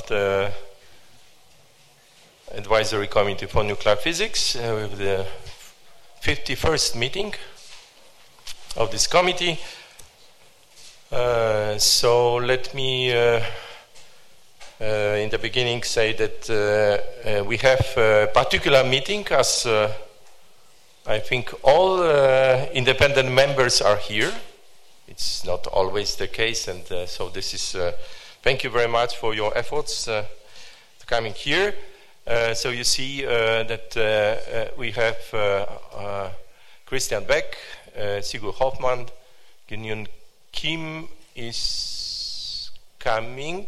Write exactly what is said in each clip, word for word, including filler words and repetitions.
draft uh, advisory committee for nuclear physics uh, with the fifty-first meeting of this committee. Uh, so let me uh, uh, in the beginning say that uh, uh, we have a particular meeting as uh, I think all uh, independent members are here. It's not always the case, and uh, so this is, uh, thank you very much for your efforts uh, coming here. Uh, so you see uh, that uh, uh, we have uh, uh, Christian Beck, uh, Sigurd Hoffmann, Ginyun Kim is coming,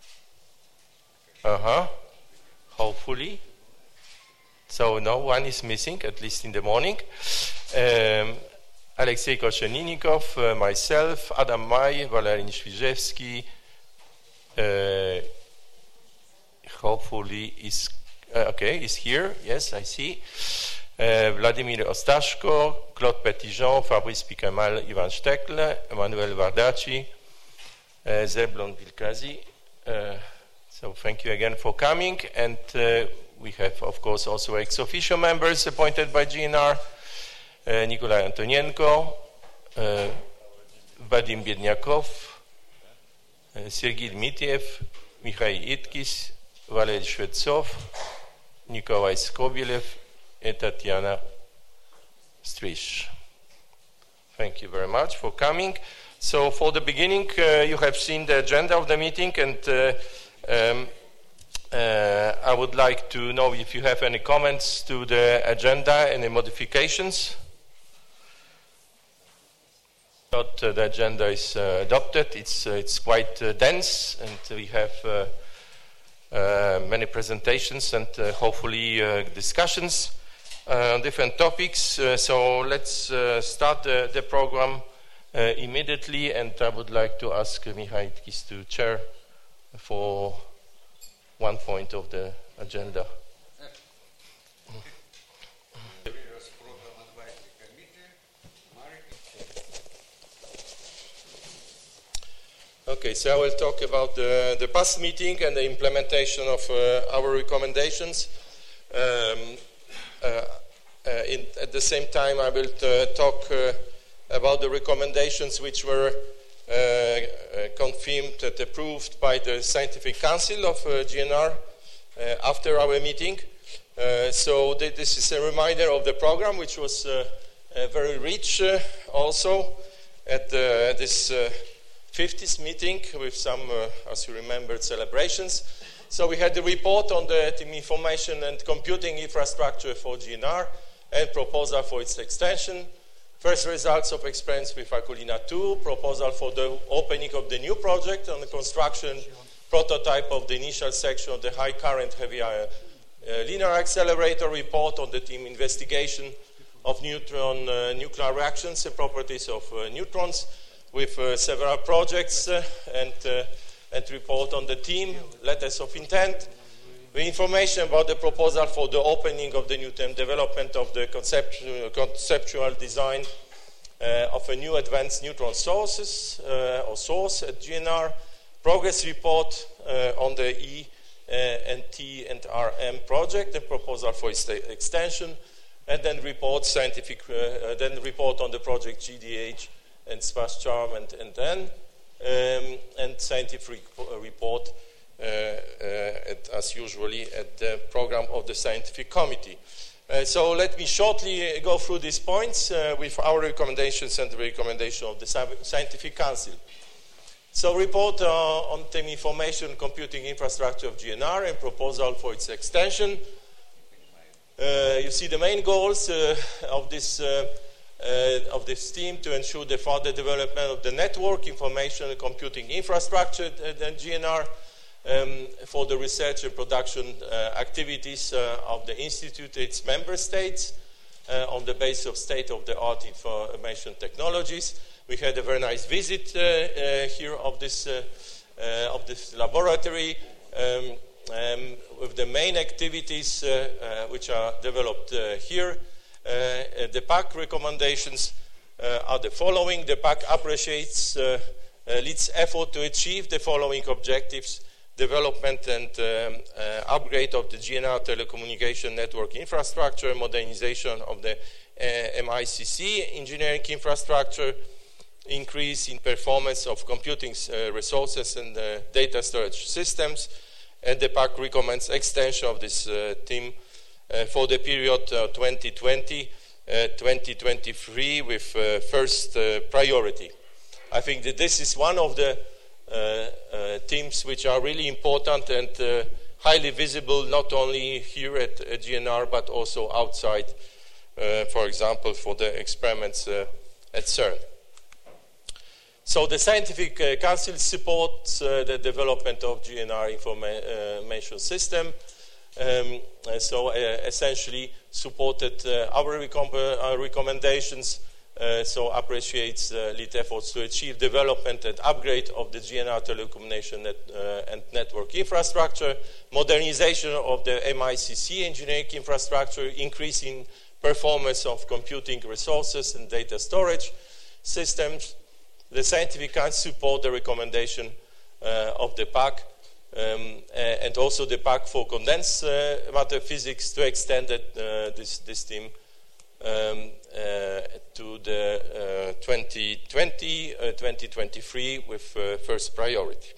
uh-huh, hopefully. So no one is missing, at least in the morning. Um, Alexei Kosheninnikov, uh, myself, Adam May, Valerin Świżewski, uh, hopefully is, uh, okay, is here, yes, I see. Uh, Vladimir Ostashko, Claude Petitjean, Fabrice Picamal, Ivan Stekle, Emmanuel Vardaci, uh, Zeblon Vilkazi. Uh, so thank you again for coming, and uh, we have, of course, also ex-officio members appointed by G N R, uh, Nikolai Antonienko, uh, Vadim Biednyakov, uh, Sergei Dmitriev, Mikhail Itkis, Valery Shvetsov, Nikolai Skobilev, and Tatiana Strish. Thank you very much for coming. So for the beginning, uh, you have seen the agenda of the meeting, and uh, um, Uh, I would like to know if you have any comments to the agenda, any modifications. But uh, the agenda is uh, adopted. It's uh, it's quite uh, dense, and we have uh, uh, many presentations and uh, hopefully uh, discussions uh, on different topics. Uh, so let's uh, start the, the program uh, immediately, and I would like to ask Michał Itkis to chair for one point of the agenda. Okay, so I will talk about the, the past meeting and the implementation of uh, our recommendations. Um, uh, uh, in, at the same time, I will uh, talk uh, about the recommendations which were Uh, uh, confirmed and approved by the Scientific Council of uh, G N R uh, after our meeting. Uh, so th this is a reminder of the program, which was uh, uh, very rich uh, also at uh, this uh, fiftieth meeting with some, uh, as you remember, celebrations. So we had the report on the team information and computing infrastructure for G N R and proposal for its extension. First results of experience with Akulina two, proposal for the opening of the new project on the construction prototype of the initial section of the high current heavy uh, uh, linear accelerator, report on the team investigation of neutron uh, nuclear reactions and properties of uh, neutrons with uh, several projects uh, and, uh, and report on the team, letters of intent, the information about the proposal for the opening of the new term development of the concept, uh, conceptual design uh, of a new advanced neutron sources uh, or source at G N R, progress report uh, on the E uh, and T and R M project and proposal for its extension, and then report scientific, uh, then report on the project G D H and SPAS-CHARM, and, and then um, and scientific report. Uh, uh, at, as usually at the program of the scientific committee. Uh, so let me shortly go through these points uh, with our recommendations and the recommendation of the Scientific Council. So report uh, on the information computing infrastructure of G N R and proposal for its extension. Uh, you see the main goals uh, of this uh, uh, of this team to ensure the further development of the network information and computing infrastructure at, at G N R. Um, for the research and production uh, activities uh, of the Institute, its member states, uh, on the basis of state-of-the-art information technologies. We had a very nice visit uh, uh, here of this, uh, uh, of this laboratory um, um, with the main activities uh, uh, which are developed uh, here. Uh, the P A C recommendations uh, are the following. The P A C appreciates uh, uh, leads effort to achieve the following objectives development and um, uh, upgrade of the G N R telecommunication network infrastructure, modernization of the uh, M I C C engineering infrastructure, increase in performance of computing uh, resources and uh, data storage systems, and the PAC recommends extension of this uh, team uh, for the period uh, twenty twenty to twenty twenty-three with uh, first uh, priority. I think that this is one of the uh, uh, teams which are really important and uh, highly visible, not only here at, at G N R, but also outside, uh, for example, for the experiments uh, at CERN. So the Scientific uh, Council supports uh, the development of G N R information system. Um, so uh, essentially supported uh, our, recom our recommendations, uh, so appreciates uh, L I T efforts to achieve development and upgrade of the G N R telecommunication net, uh, and network infrastructure, modernization of the M I C C engineering infrastructure, increasing performance of computing resources and data storage systems. The Scientific Council support the recommendation uh, of the PAC um, and also the PAC for condensed uh, matter physics to extend it, uh, this, this team um, uh, to the uh, twenty twenty to twenty twenty-three with uh, first priority.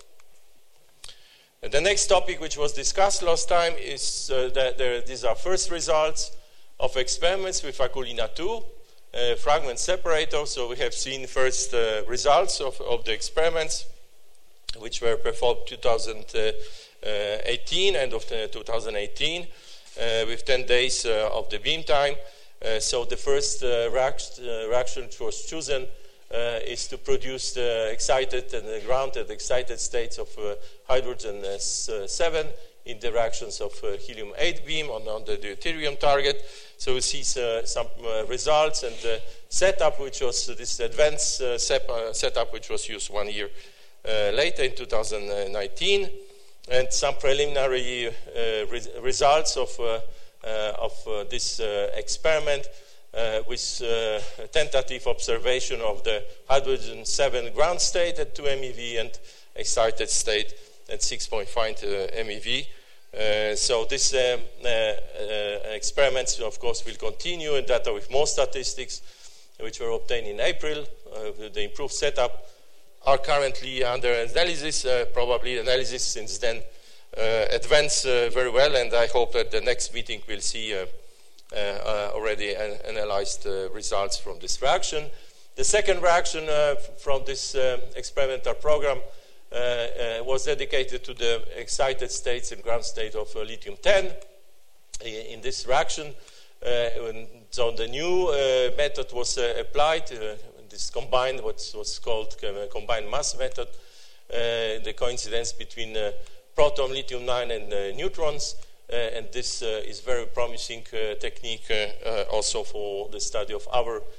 And the next topic which was discussed last time is uh, that there, these are first results of experiments with Akulina two. Uh, fragment separator, so we have seen first uh, results of, of the experiments which were performed two thousand eighteen, end of two thousand eighteen, uh, with ten days uh, of the beam time. Uh, so the first uh, reaction, uh, reaction which was chosen uh, is to produce the excited and the grounded excited states of uh, hydrogen seven in the reactions of uh, helium eight beam on, on the deuterium target. So we see uh, some uh, results and the setup, which was uh, this advanced uh, sep uh, setup, which was used one year uh, later in two thousand nineteen, and some preliminary uh, re results of, uh, uh, of uh, this uh, experiment uh, with uh, a tentative observation of the hydrogen seven ground state at two MeV and excited state at six point five uh, MeV. Uh, so these uh, uh, uh, experiments, of course, will continue, and data with more statistics, which were obtained in April uh, with the improved setup, are currently under analysis. Uh, probably analysis since then uh, advanced uh, very well, and I hope that the next meeting will see uh, uh, uh, already an analyzed uh, results from this reaction. The second reaction uh, from this uh, experimental program Uh, uh, was dedicated to the excited states and ground state of uh, lithium ten in, in this reaction. Uh, so the new uh, method was uh, applied, uh, this combined, what was called uh, combined mass method, uh, the coincidence between uh, proton, lithium nine, and uh, neutrons. Uh, and this uh, is very promising uh, technique uh, uh, also for the study of our um,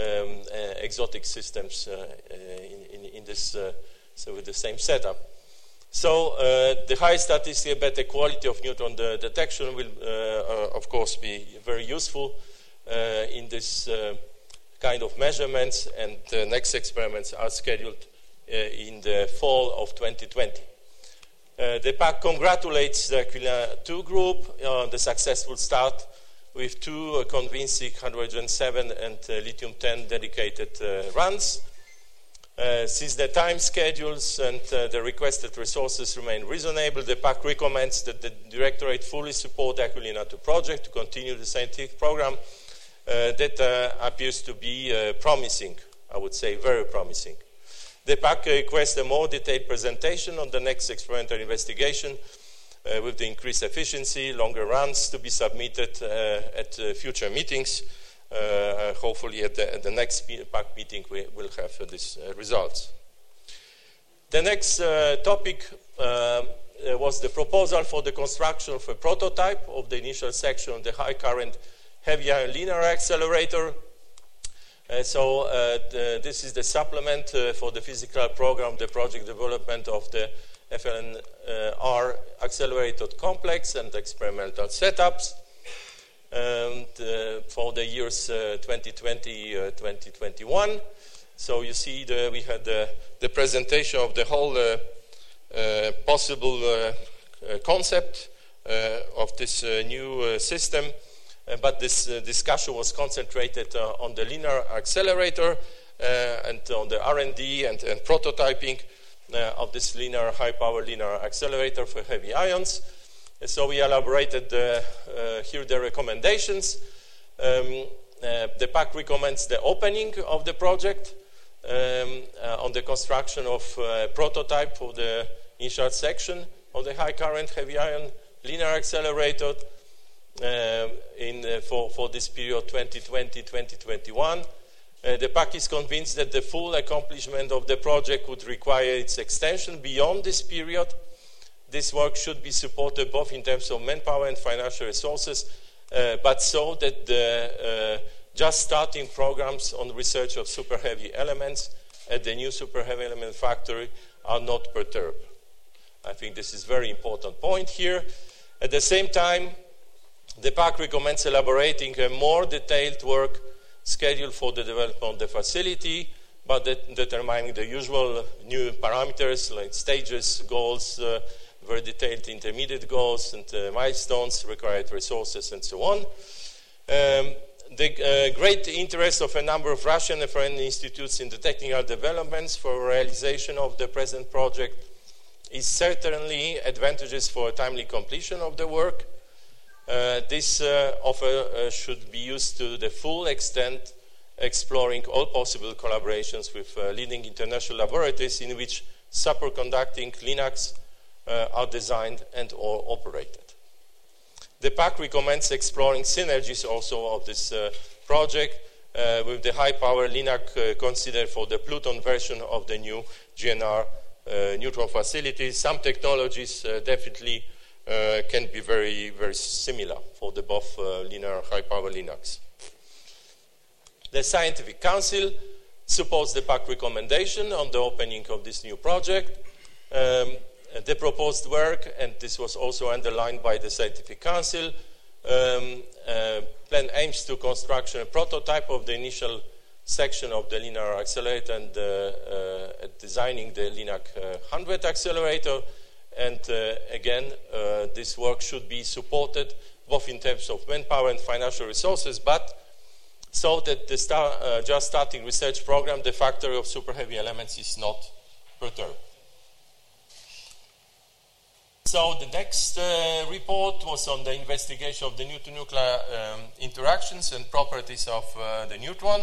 uh, exotic systems uh, uh, in, in, in this uh, So with the same setup. So uh, the high statistical better quality of neutron de detection will, uh, uh, of course, be very useful uh, in this uh, kind of measurements, and the next experiments are scheduled uh, in the fall of twenty twenty. Uh, the PAC congratulates the Aquila two group on the successful start with two uh, convincing hydrogen seven and uh, lithium ten dedicated uh, runs. Uh, since the time schedules and uh, the requested resources remain reasonable, the PAC recommends that the Directorate fully support the Aquilina two project to continue the scientific program uh, that uh, appears to be uh, promising, I would say very promising. The PAC requests a more detailed presentation on the next experimental investigation uh, with the increased efficiency, longer runs to be submitted uh, at uh, future meetings. Uh, hopefully at the, at the next PAC meeting we will have uh, these uh, results. The next uh, topic uh, was the proposal for the construction of a prototype of the initial section of the high current heavy ion linear accelerator. Uh, so uh, the, this is the supplement uh, for the physical program, the project development of the F L N R accelerated complex and experimental setups. And, uh, for the years uh, twenty twenty to twenty twenty-one. So you see the, we had the, the presentation of the whole uh, uh, possible uh, uh, concept uh, of this uh, new uh, system, uh, but this uh, discussion was concentrated uh, on the linear accelerator uh, and on the R and D and, and prototyping uh, of this linear high-power linear accelerator for heavy ions. And so we elaborated uh, uh, here the recommendations. Um, uh, the P A C recommends the opening of the project um, uh, on the construction of uh, prototype for the initial section of the high current heavy ion linear accelerator uh, in, uh, for, for this period twenty twenty to twenty twenty-one. Uh, the P A C is convinced that the full accomplishment of the project would require its extension beyond this period. This work should be supported both in terms of manpower and financial resources, uh, but so that the uh, just starting programs on research of super heavy elements at the new super heavy element factory are not perturbed. I think this is a very important point here. At the same time, the P A C recommends elaborating a more detailed work schedule for the development of the facility, but de determining the usual new parameters like stages, goals, uh, very detailed intermediate goals and uh, milestones, required resources, and so on. Um, the uh, great interest of a number of Russian and foreign institutes in the technical developments for realization of the present project is certainly advantageous for a timely completion of the work. Uh, this uh, offer uh, should be used to the full extent, exploring all possible collaborations with uh, leading international laboratories in which superconducting Linux uh, are designed and or operated. The P A C recommends exploring synergies also of this uh, project uh, with the high-power Linux uh, considered for the Pluton version of the new G N R uh, neutron facilities. Some technologies uh, definitely uh, can be very, very similar for the both uh, linear high-power Linux. The Scientific Council supports the P A C recommendation on the opening of this new project. Um, the proposed work, and this was also underlined by the Scientific Council, um, uh, plan aims to construction a prototype of the initial section of the linear accelerator and uh, uh, designing the LINAC uh, one hundred accelerator. And uh, again, uh, this work should be supported both in terms of manpower and financial resources, but so that the star, uh, just starting research program, the factory of super heavy elements is not perturbed. So the next uh, report was on the investigation of the neutron-nuclear um, interactions and properties of uh, the neutron,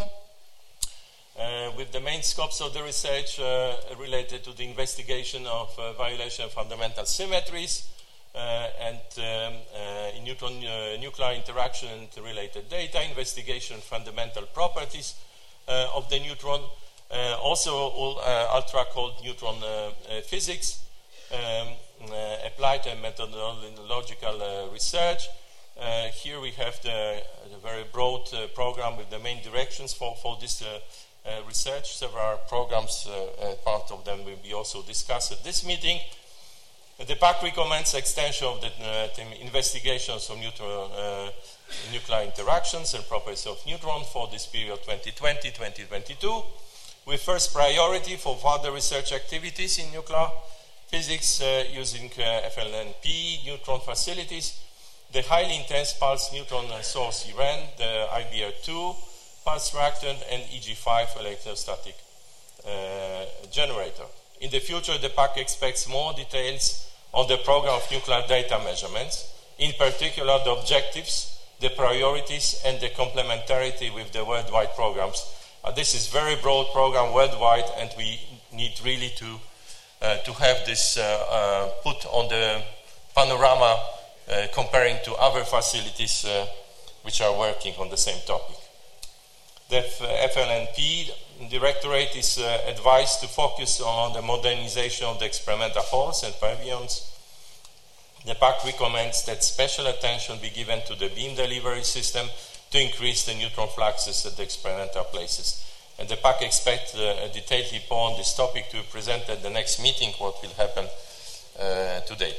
uh, with the main scopes of the research uh, related to the investigation of uh, violation of fundamental symmetries uh, and um, uh, in neutron uh, nuclear interaction and related data, investigation of fundamental properties uh, of the neutron, uh, also all, uh, ultra-cold neutron uh, uh, physics, um, uh, applied and methodological uh, research. Uh, here we have the, the very broad uh, program with the main directions for, for this uh, uh, research. Several programs, uh, uh, part of them will be also discussed at this meeting. The P A C recommends extension of the, uh, the investigations of neutron, uh, nuclear interactions and properties of neutron for this period twenty twenty to twenty twenty-two, with first priority for further research activities in nuclear physics uh, using uh, F L N P neutron facilities, the highly intense pulse neutron source I R E N, the I B R two pulse reactor, and E G five electrostatic uh, generator. In the future, the P A C expects more details on the program of nuclear data measurements, in particular the objectives, the priorities, and the complementarity with the worldwide programs. Uh, this is a very broad program worldwide, and we need really to, uh, to have this uh, uh, put on the panorama uh, comparing to other facilities uh, which are working on the same topic. The F L N P Directorate is uh, advised to focus on the modernization of the experimental halls and pavilions. The P A C recommends that special attention be given to the beam delivery system to increase the neutron fluxes at the experimental places. And the P A C expects uh, a detailed report on this topic to be presented at the next meeting, what will happen uh, today.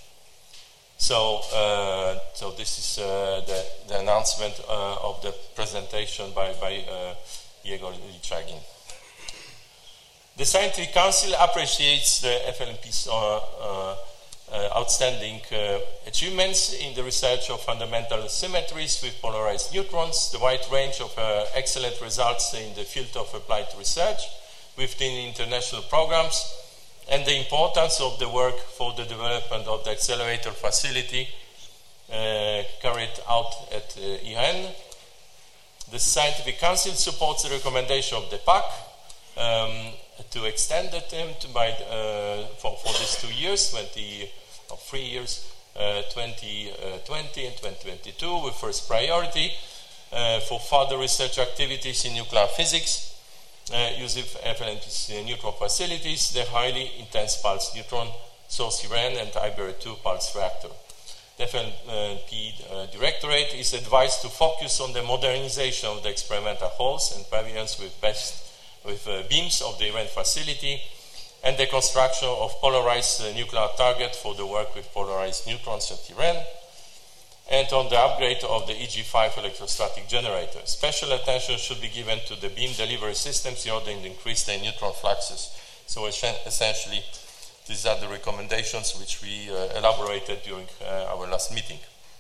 So, uh, so this is uh, the, the announcement uh, of the presentation by, by uh, Igor Lichagin. The Scientific Council appreciates the F L N P's uh, uh, uh, outstanding uh, achievements in the research of fundamental symmetries with polarized neutrons, the wide range of uh, excellent results in the field of applied research within international programs, and the importance of the work for the development of the accelerator facility uh, carried out at uh, I N. The Scientific Council supports the recommendation of the P A C um, to extend the term to by, uh, for, for these two years, twenty or three years, uh, twenty twenty and twenty twenty-two, with first priority uh, for further research activities in nuclear physics, uh, using F L N P's uh, neutron facilities, the highly intense pulse neutron source I R E N and I B E R two pulse reactor. The F L N P uh, Directorate is advised to focus on the modernization of the experimental halls and pavilions with best with uh, beams of the I R E N facility, and the construction of polarized uh, nuclear target for the work with polarized neutrons at I R E N, and on the upgrade of the E G five electrostatic generator. Special attention should be given to the beam delivery systems in order to increase the neutron fluxes. So essentially, these are the recommendations which we uh, elaborated during uh, our last meeting.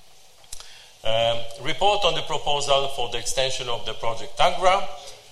Um, report on the proposal for the extension of the project TANGRA.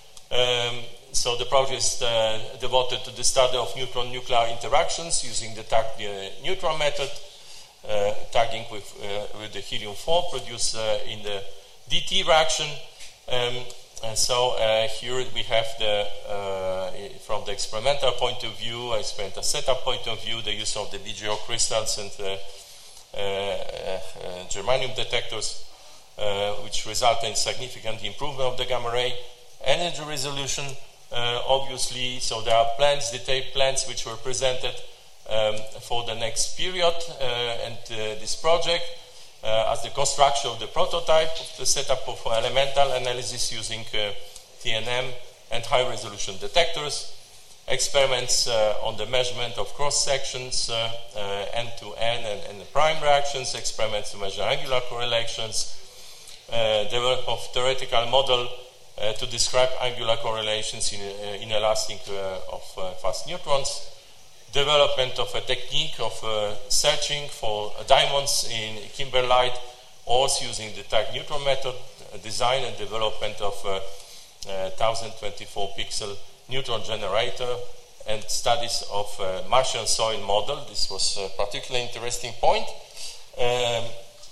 Um, so the project is uh, devoted to the study of neutron-nuclear interactions using the tag uh, neutron method, uh, tagging with, uh, with the helium four produced uh, in the D T reaction. Um, and so uh, here we have the, uh, from the experimental point of view, experimental setup point of view, the use of the B G O crystals and uh, uh, uh, germanium detectors, uh, which result in significant improvement of the gamma ray energy resolution, uh, obviously. So there are plans, detailed plans, which were presented um, for the next period uh, and uh, this project. Uh, as the construction of the prototype, of the setup of elemental analysis using uh, T N M and high-resolution detectors, experiments uh, on the measurement of cross-sections, uh, uh, N-to-N and, and prime reactions, experiments to measure angular correlations, uh, development of theoretical model uh, to describe angular correlations in, uh, in elastic uh, of uh, fast neutrons, development of a technique of uh, searching for uh, diamonds in kimberlite ores using the tag neutron method, uh, design and development of a uh, uh, one thousand twenty-four pixel neutron generator, and studies of uh, Martian soil model. This was a particularly interesting point. Um,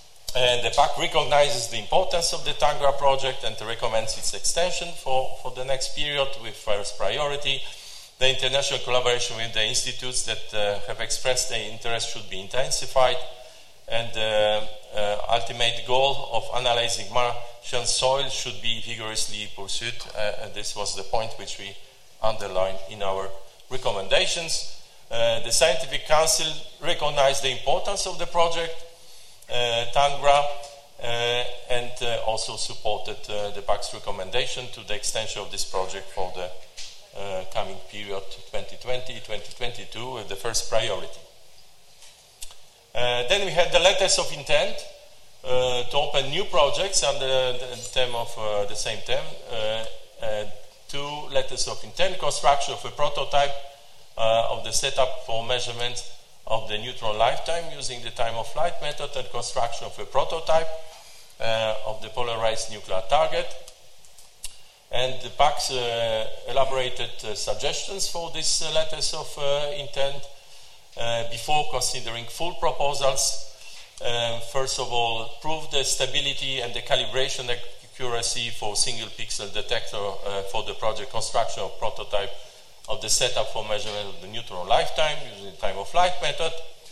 and the P A C recognizes the importance of the TANGRA project and recommends its extension for, for the next period with first priority. The international collaboration with the institutes that uh, have expressed their interest should be intensified, and the uh, uh, ultimate goal of analyzing Martian soil should be vigorously pursued. Uh, and this was the point which we underlined in our recommendations. Uh, the Scientific Council recognized the importance of the project, uh, TANGRA, uh, and uh, also supported uh, the P A C's recommendation to the extension of this project for the Uh, coming period twenty twenty to twenty twenty-two with the first priority. Uh, then we had the letters of intent uh, to open new projects under the term of uh, the same term. Uh, uh, two letters of intent: construction of a prototype uh, of the setup for measurement of the neutron lifetime using the time of flight method, and construction of a prototype uh, of the polarized nuclear target. And the P A C uh, elaborated uh, suggestions for these uh, letters of uh, intent uh, before considering full proposals. Um, first of all, prove the stability and the calibration accuracy for single pixel detector uh, for the project construction of prototype of the setup for measurement of the neutron lifetime using the time of flight method.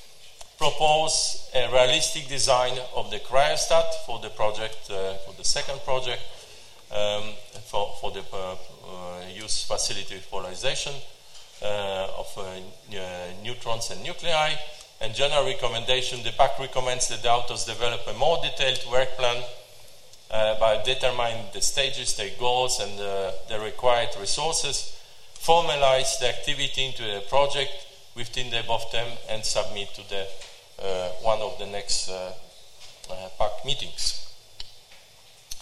Propose a realistic design of the cryostat for the project, uh, for the second project. Um, for, for the uh, uh, use facility with polarization uh, of uh, uh, neutrons and nuclei. And general recommendation, the P A C recommends that the authors develop a more detailed work plan uh, by determining the stages, their goals, and uh, the required resources, formalize the activity into a project within the above term, and submit to the uh, one of the next uh, uh, P A C meetings.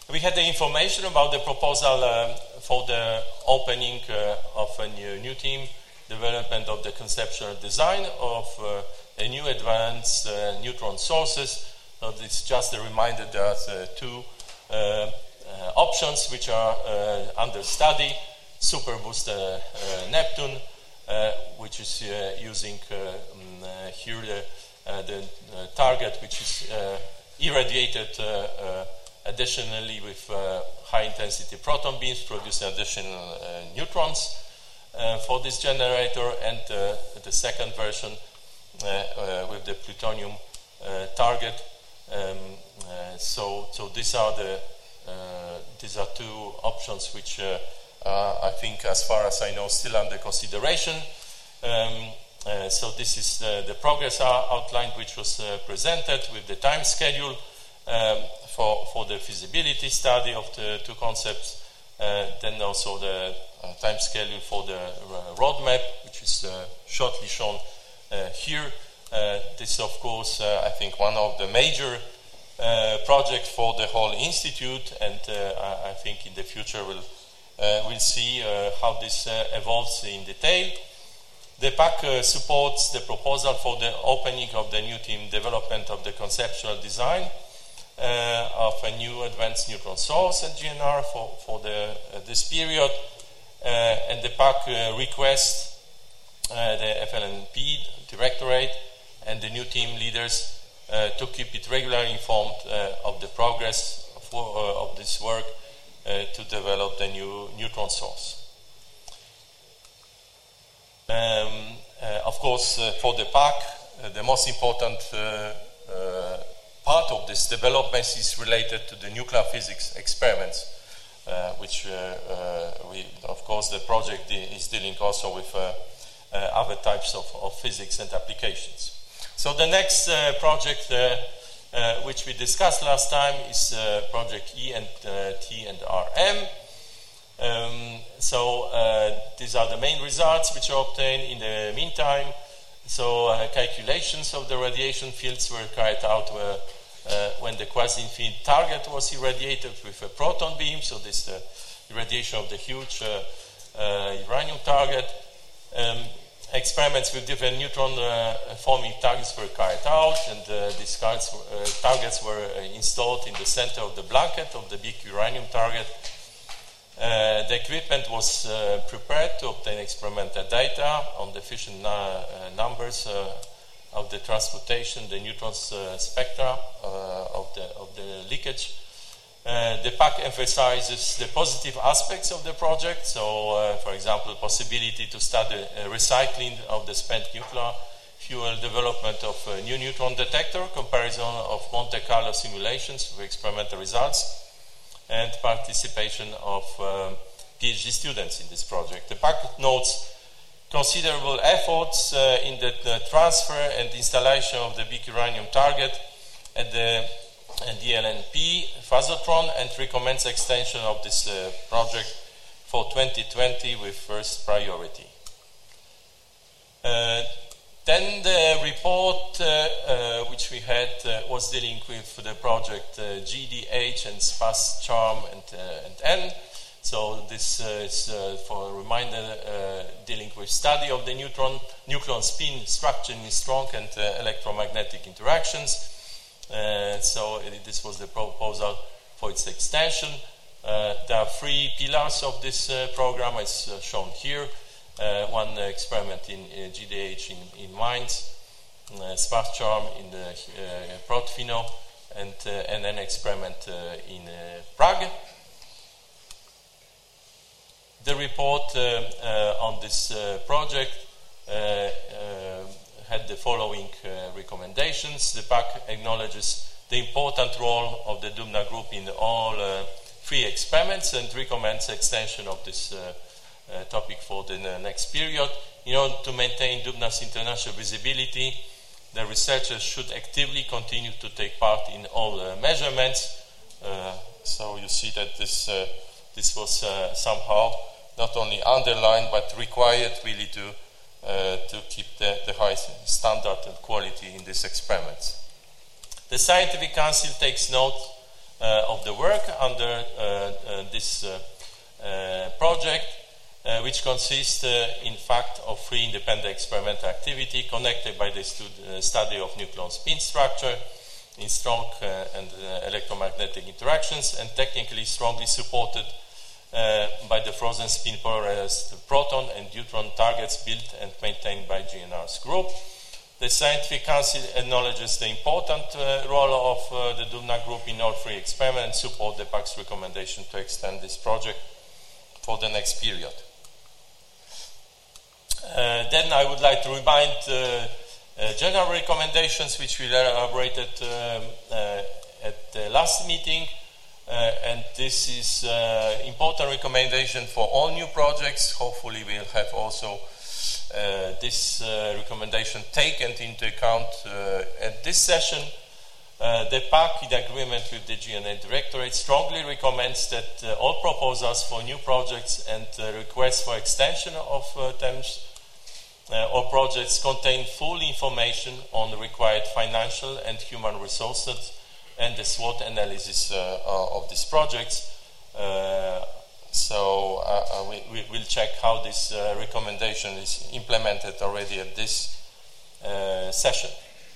We had the information about the proposal uh, for the opening uh, of a new, new team, development of the conceptual design of uh, a new advanced uh, neutron sources. So it's just a reminder that uh, two uh, uh, options which are uh, under study: SuperBoost uh, uh, Neptune, uh, which is uh, using uh, um, uh, here the, uh, the uh, target, which is uh, irradiated uh, uh, additionally with uh, high-intensity proton beams, producing additional uh, neutrons uh, for this generator, and uh, the second version uh, uh, with the plutonium uh, target. Um, uh, so, so these are the uh, these are two options which uh, uh, I think, as far as I know, still under consideration. Um, uh, so this is uh, the progress outline which was uh, presented with the time schedule um, for for the feasibility study of the two concepts. Uh, then also the uh, time schedule for the uh, roadmap, which is uh, shortly shown uh, here. Uh, this is, of course, uh, I think one of the major uh, projects for the whole institute, and uh, I think in the future we'll, uh, we'll see uh, how this uh, evolves in detail. The P A C uh, supports the proposal for the opening of the new team development of the conceptual design uh, of a new advanced neutron source at G N R for, for the, uh, this period, uh, and the P A C uh, requests uh, the F L N P Directorate and the new team leaders uh, to keep it regularly informed uh, of the progress of, uh, of this work uh, to develop the new neutron source. Um, uh, of course, uh, for the P A C, uh, the most important uh, uh, part of this development is related to the nuclear physics experiments, uh, which, uh, uh, we, of course, the project is dealing also with uh, uh, other types of, of physics and applications. So the next uh, project, uh, uh, which we discussed last time, is uh, project E and uh, T and R M. Um, so uh, these are the main results which are obtained. In the meantime, so uh, calculations of the radiation fields were carried out uh, uh, when the quasi-infinite target was irradiated with a proton beam. So this is the irradiation of the huge uh, uh, uranium target. Um, Experiments with different neutron-forming uh, targets were carried out, and uh, these cards, uh, targets were uh, installed in the center of the blanket of the big uranium target. Uh, the equipment was uh, prepared to obtain experimental data on the fission uh, uh, numbers uh, of the transportation, the neutrons uh, spectra uh, of, the, of the leakage. Uh, the P A C emphasizes the positive aspects of the project, so uh, for example, possibility to study uh, recycling of the spent nuclear fuel, development of a new neutron detector, comparison of Monte Carlo simulations with experimental results, and participation of um, PhD students in this project. The P A C notes considerable efforts uh, in the, the transfer and installation of the big uranium target at the and D L N P Phasotron, and recommends extension of this uh, project for twenty twenty with first priority. Uh, then the report uh, uh, which we had uh, was dealing with the project uh, G D H and SPAS Charm and, uh, and N. So this uh, is uh, for a reminder uh, dealing with study of the neutron, nucleon spin structure in strong and uh, electromagnetic interactions. Uh, so it, this was the proposal for its extension. Uh, there are three pillars of this uh, program, as uh, shown here. Uh, one uh, experiment in uh, G D H in, in Mainz, uh, SPAS Charm in the uh, Protfino, and, uh, and an experiment uh, in uh, Prague. The report uh, uh, on this uh, project uh, uh, had the following uh, recommendations. The P A C acknowledges the important role of the Dubna group in all uh, three experiments and recommends extension of this uh, uh, topic for the next period. In order to maintain Dubna's international visibility, the researchers should actively continue to take part in all uh, measurements. Uh, so you see that this, uh, this was uh, somehow not only underlined but required really to Uh, to keep the, the high standard and quality in these experiments. The Scientific Council takes note uh, of the work under uh, uh, this uh, uh, project, uh, which consists, uh, in fact, of three independent experimental activity connected by the stud uh, study of nucleon spin structure in strong uh, and uh, electromagnetic interactions, and technically strongly supported uh, by the frozen spin polarized proton and neutron targets built and maintained by G N R's group. The Scientific Council acknowledges the important uh, role of uh, the Dubna group in all three experiments and support the P A C's recommendation to extend this project for the next period. Uh, then I would like to remind uh, uh, general recommendations which we elaborated um, uh, at the last meeting, uh, and this is uh, important recommendation for all new projects. Hopefully we'll have also uh, this uh, recommendation taken into account uh, at this session. Uh, the P A C, in agreement with the G N A Directorate, strongly recommends that uh, all proposals for new projects and uh, requests for extension of uh, terms uh, or projects contain full information on the required financial and human resources and the SWOT analysis uh, of these projects. Uh, so uh, we, we will check how this uh, recommendation is implemented already at this uh, session.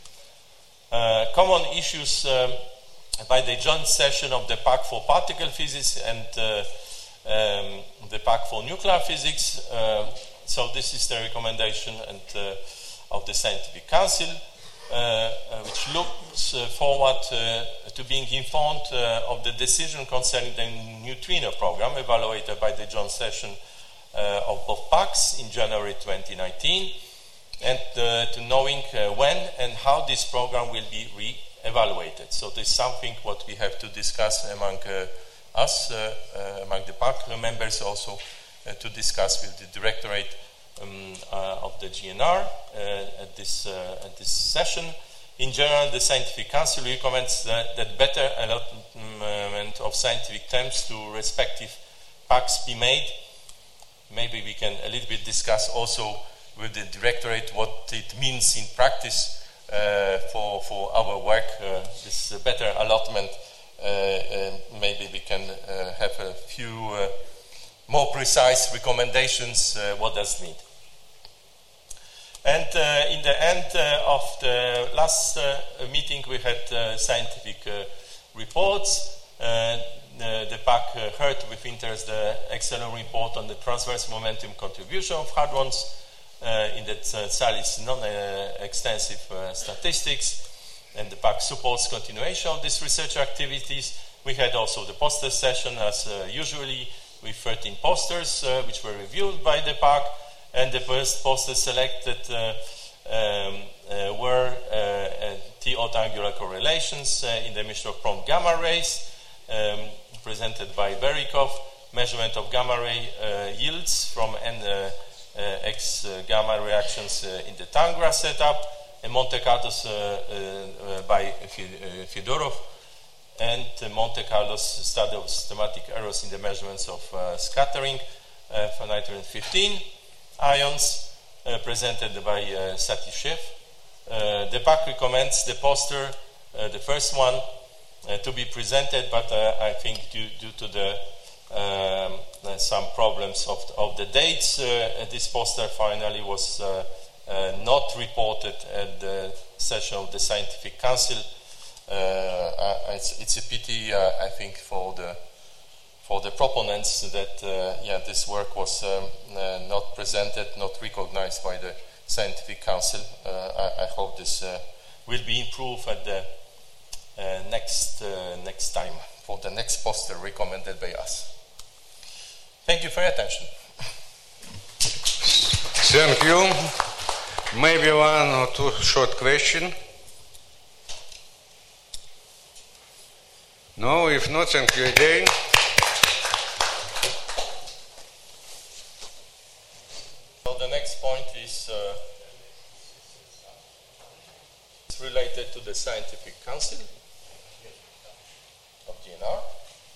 Uh, common issues um, by the joint session of the P A C for particle physics and uh, um, the P A C for nuclear physics. Uh, so this is the recommendation and, uh, of the Scientific Council, uh, uh, which looks uh, forward uh, to being informed uh, of the decision concerning the neutrino program evaluated by the joint session uh, of both P A Cs in January twenty nineteen. And uh, to knowing uh, when and how this program will be re-evaluated. So this is something what we have to discuss among uh, us, uh, uh, among the P A C members, also uh, to discuss with the Directorate um, uh, of the G N R uh, at, this, uh, at this session. In general, the Scientific Council recommends that, that better allotment of scientific terms to respective P A Cs be made. Maybe we can a little bit discuss also with the Directorate what it means in practice uh, for, for our work. Uh, this better allotment, uh, uh, maybe we can uh, have a few uh, more precise recommendations uh, what does it mean. And uh, in the end uh, of the last uh, meeting we had uh, scientific uh, reports. Uh, the, the P A C uh, heard with interest the excellent report on the transverse momentum contribution of hadrons Uh, in that uh, S A L I S non-extensive uh, statistics, and the P A C supports continuation of these research activities. We had also the poster session, as uh, usually, with thirteen posters uh, which were reviewed by the P A C, and the first posters selected uh, um, uh, were uh, uh, T-odd angular correlations uh, in the emission of prompt gamma rays, um, presented by Berikov, measurement of gamma ray uh, yields from N uh, Uh, X uh, gamma reactions uh, in the Tangra setup, and Monte Carlos uh, uh, by Fedorov, and uh, Monte Carlos study of systematic errors in the measurements of uh, scattering uh, for nitrogen fifteen ions, uh, presented by uh, Satishev. Uh, the P A C recommends the poster, uh, the first one, uh, to be presented, but uh, I think due, due to the Um, uh, some problems of the, of the dates. Uh, this poster finally was uh, uh, not reported at the session of the Scientific Council. Uh, uh, it's, it's a pity, uh, I think, for the for the proponents that uh, yeah, this work was um, uh, not presented, not recognized by the Scientific Council. Uh, I, I hope this uh, will be improved at the uh, next uh, next time for the next poster recommended by us. Thank you for your attention. Thank you. Maybe one or two short questions. No, if not, thank you again. So the next point is uh, it's related to the Scientific Council of G N R.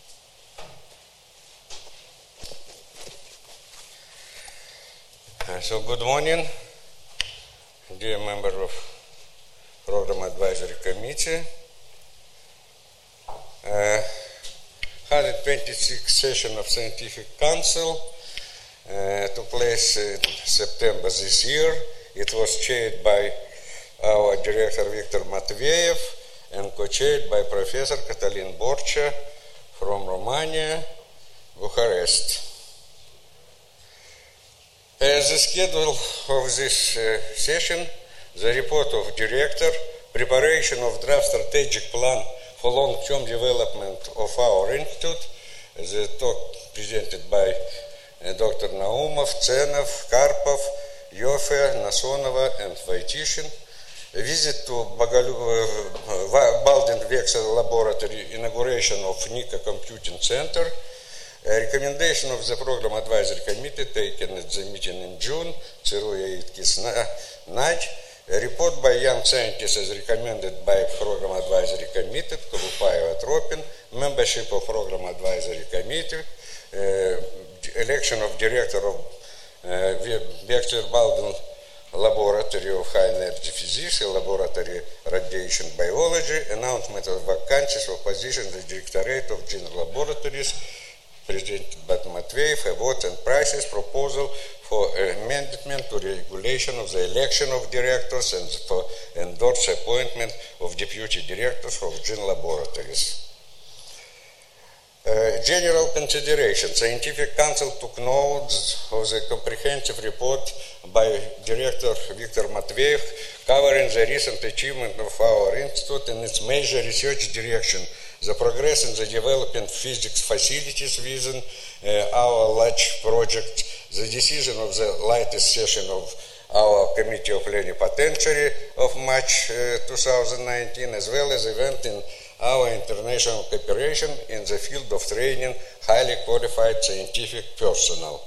Uh, so good morning, dear member of Program Advisory Committee. Uh, twenty-sixth session of Scientific Council uh, took place in September this year. It was chaired by our director Viktor Matveyev and co-chaired by Professor Catalin Borcha from Romania, Bucharest. As the schedule of this uh, session, the report of director, preparation of draft strategic plan for long-term development of our institute, the talk presented by uh, Doctor Naumov, Tsenov, Karpov, Yofe, Nasonova, and Vaitishin. A visit to Bagalu, uh, Baldin-Vexel Laboratory, inauguration of Nika Computing Center, a recommendation of the Program Advisory Committee taken at the meeting in June, Tseruya Itkis Naj, a report by young scientists as recommended by Program Advisory Committee, Kolupaeva Tropin, membership of Program Advisory Committee, uh, election of director of Vexel Baldin Laboratory of High Energy Physics, Laboratory Radiation Biology, announcement of vacancies of positions in the Directorate of General Laboratories, presented by Matveyev, a vote and prices proposal for amendment to regulation of the election of directors and for endorse appointment of deputy directors of general laboratories. Uh, general consideration. Scientific Council took note of the comprehensive report by Director Viktor Matveyev covering the recent achievement of our institute and its major research direction, the progress in the development of physics facilities within uh, our large project, the decision of the latest session of our Committee of Plenipotentiary of March uh, two thousand nineteen, as well as event in our international cooperation in the field of training highly qualified scientific personnel.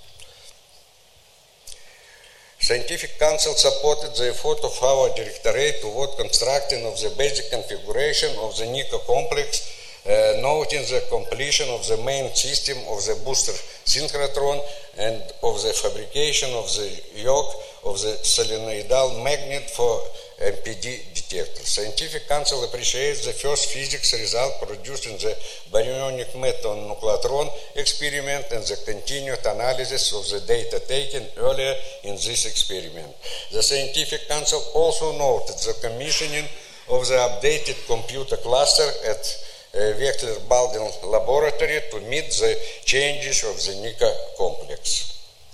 Scientific Council supported the effort of our Directorate toward constructing of the basic configuration of the Nika complex, uh, noting the completion of the main system of the booster synchrotron and of the fabrication of the yoke of the solenoidal magnet for M P D detector. Scientific Council appreciates the first physics result produced in the baryonic metal nucleotron experiment and the continued analysis of the data taken earlier in this experiment. The Scientific Council also noted the commissioning of the updated computer cluster at uh, Vexel Baldin Laboratory to meet the changes of the Nika complex.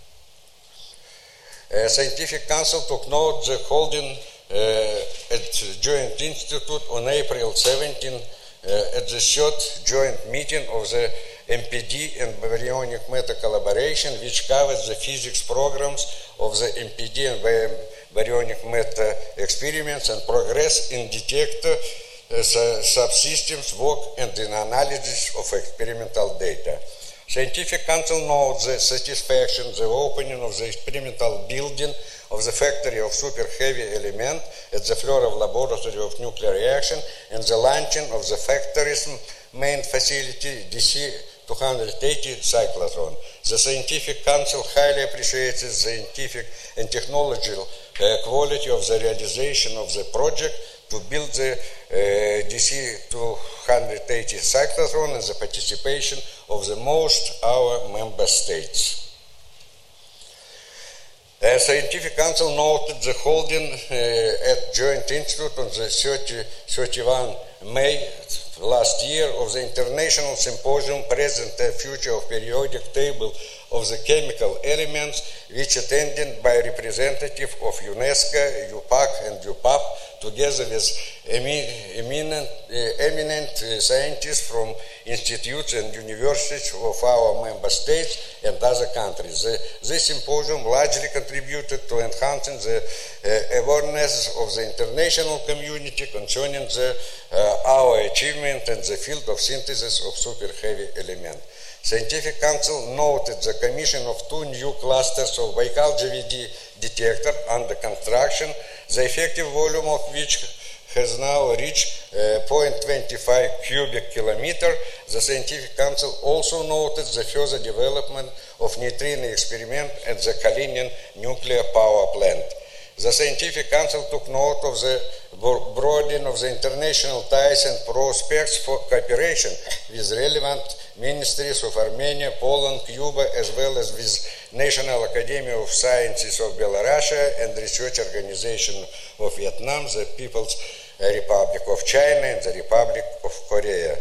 Uh, Scientific Council took note the holding Uh, at Joint Institute on April seventeenth uh, at the third joint meeting of the M P D and baryonic metal collaboration, which covers the physics programs of the M P D and baryonic metal experiments and progress in detector uh, subsystems work and in analysis of experimental data. Scientific Council notes the satisfaction, the opening of the experimental building of the factory of super heavy element at the floor of Laboratory of Nuclear Reaction and the launching of the factory's main facility D C two eighty cyclotron. The Scientific Council highly appreciates the scientific and technological uh, quality of the realization of the project to build the uh, D C two eighty cyclotron and the participation of the most our member states. The Scientific Council noted the holding uh, at Joint Institute on the thirty-first of May last year of the International Symposium Present and Future of Periodic Table of the Chemical Elements, which attended by representatives of UNESCO, U PAC and U PAP, together with eminent, uh, eminent uh, scientists from institutes and universities of our member states and other countries. The, this symposium largely contributed to enhancing the uh, awareness of the international community concerning the, uh, our achievement in the field of synthesis of super heavy element. Scientific Council noted the commission of two new clusters of Baikal G V D detector under construction, the effective volume of which has now reached uh, zero point two five cubic kilometer. The Scientific Council also noted the further development of neutrino experiment at the Kalinin nuclear power plant. The Scientific Council took note of the broadening of the international ties and prospects for cooperation with relevant ministries of Armenia, Poland, Cuba, as well as with National Academy of Sciences of Belarus and Research Organization of Vietnam, the People's Republic of China, and the Republic of Korea.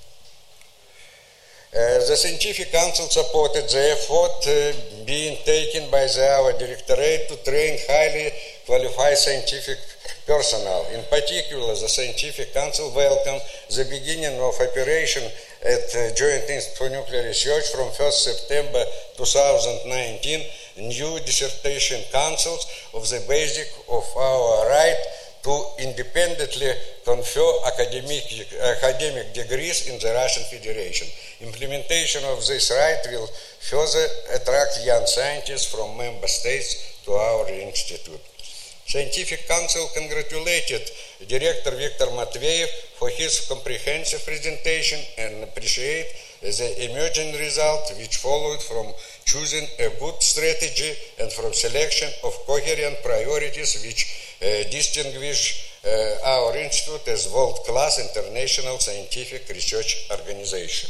Uh, the Scientific Council supported the effort uh, being taken by the our Directorate to train highly qualified scientific personnel. In particular, the Scientific Council welcomed the beginning of operation at uh, Joint Institute for Nuclear Research from first September two thousand nineteen, new dissertation councils of the basic of our right to independently confer academic, academic degrees in the Russian Federation. Implementation of this right will further attract young scientists from member states to our institute. Scientific Council congratulated Director Viktor Matveyev for his comprehensive presentation and appreciate the emerging result which followed from choosing a good strategy and from selection of coherent priorities which uh, distinguish uh, our institute as world-class international scientific research organization.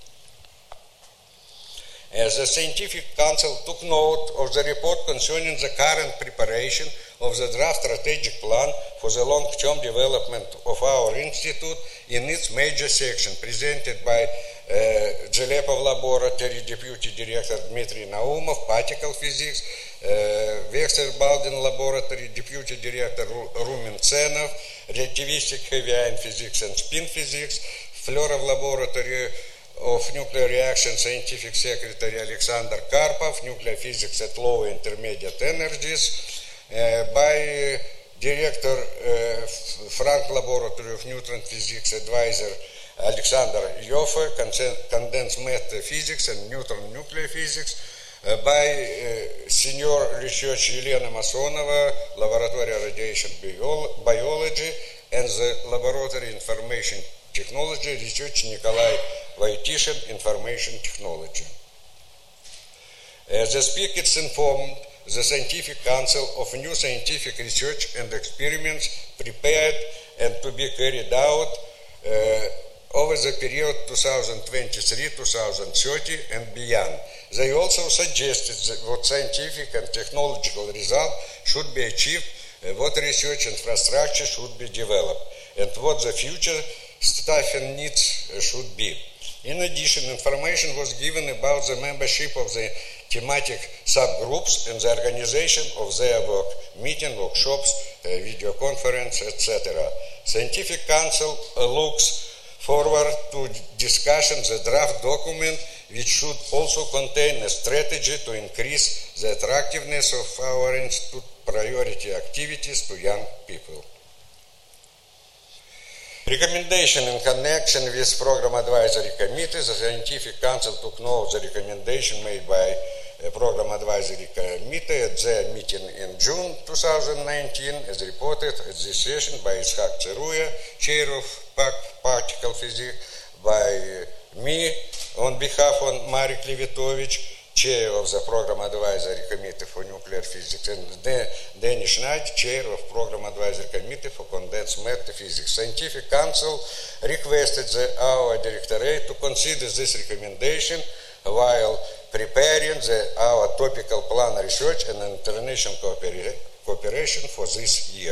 As the Scientific Council took note of the report concerning the current preparation of the draft strategic plan for the long-term development of our institute in its major section, presented by uh, Zelepov Laboratory Deputy Director Dmitry Naumov, Particle Physics, uh, Vexter-Baldin Laboratory Deputy Director Rumen Tsenov, Relativistic Heavy Ion Physics and Spin Physics, Florov Laboratory of Nuclear Reaction Scientific Secretary Alexander Karpov, Nuclear Physics at Low Intermediate Energies, uh, by uh, Director uh, Frank Laboratory of Neutron Physics Advisor Alexander Yoffe, Condensed Matter Physics and Neutron Nuclear Physics, uh, by uh, Senior Research Elena Masonova, Laboratory of Radiation Biolo- Biology, and the Laboratory Information Technology Research Nikolai Vaitishin, Information Technology. As the speakers informed, the Scientific Council of New Scientific Research and Experiments prepared and to be carried out uh, over the period two thousand twenty-three to two thousand thirty and beyond. They also suggested that what scientific and technological result should be achieved, uh, what research infrastructure should be developed, and what the future staffing needs uh, should be. In addition, information was given about the membership of the thematic subgroups and the organization of their work, meeting, workshops, uh, video conference, et cetera. Scientific Council uh, looks forward to discussion the draft document, which should also contain a strategy to increase the attractiveness of our institute priority activities to young people. Recommendation in connection with Program Advisory Committee. The Scientific Council took note of the recommendation made by uh, Program Advisory Committee at their meeting in June two thousand nineteen, as reported at this session by Ishak Tseruya, Chair of P A C Particle Physics, by uh, me on behalf of Marek Levitovich, Chair of the Program Advisory Committee for Nuclear Physics, and Denis Knight, Chair of Program Advisory Committee for Condensed Matter Physics. Scientific Council requested the, our Directorate to consider this recommendation while preparing the, our topical plan research and international coopera cooperation for this year.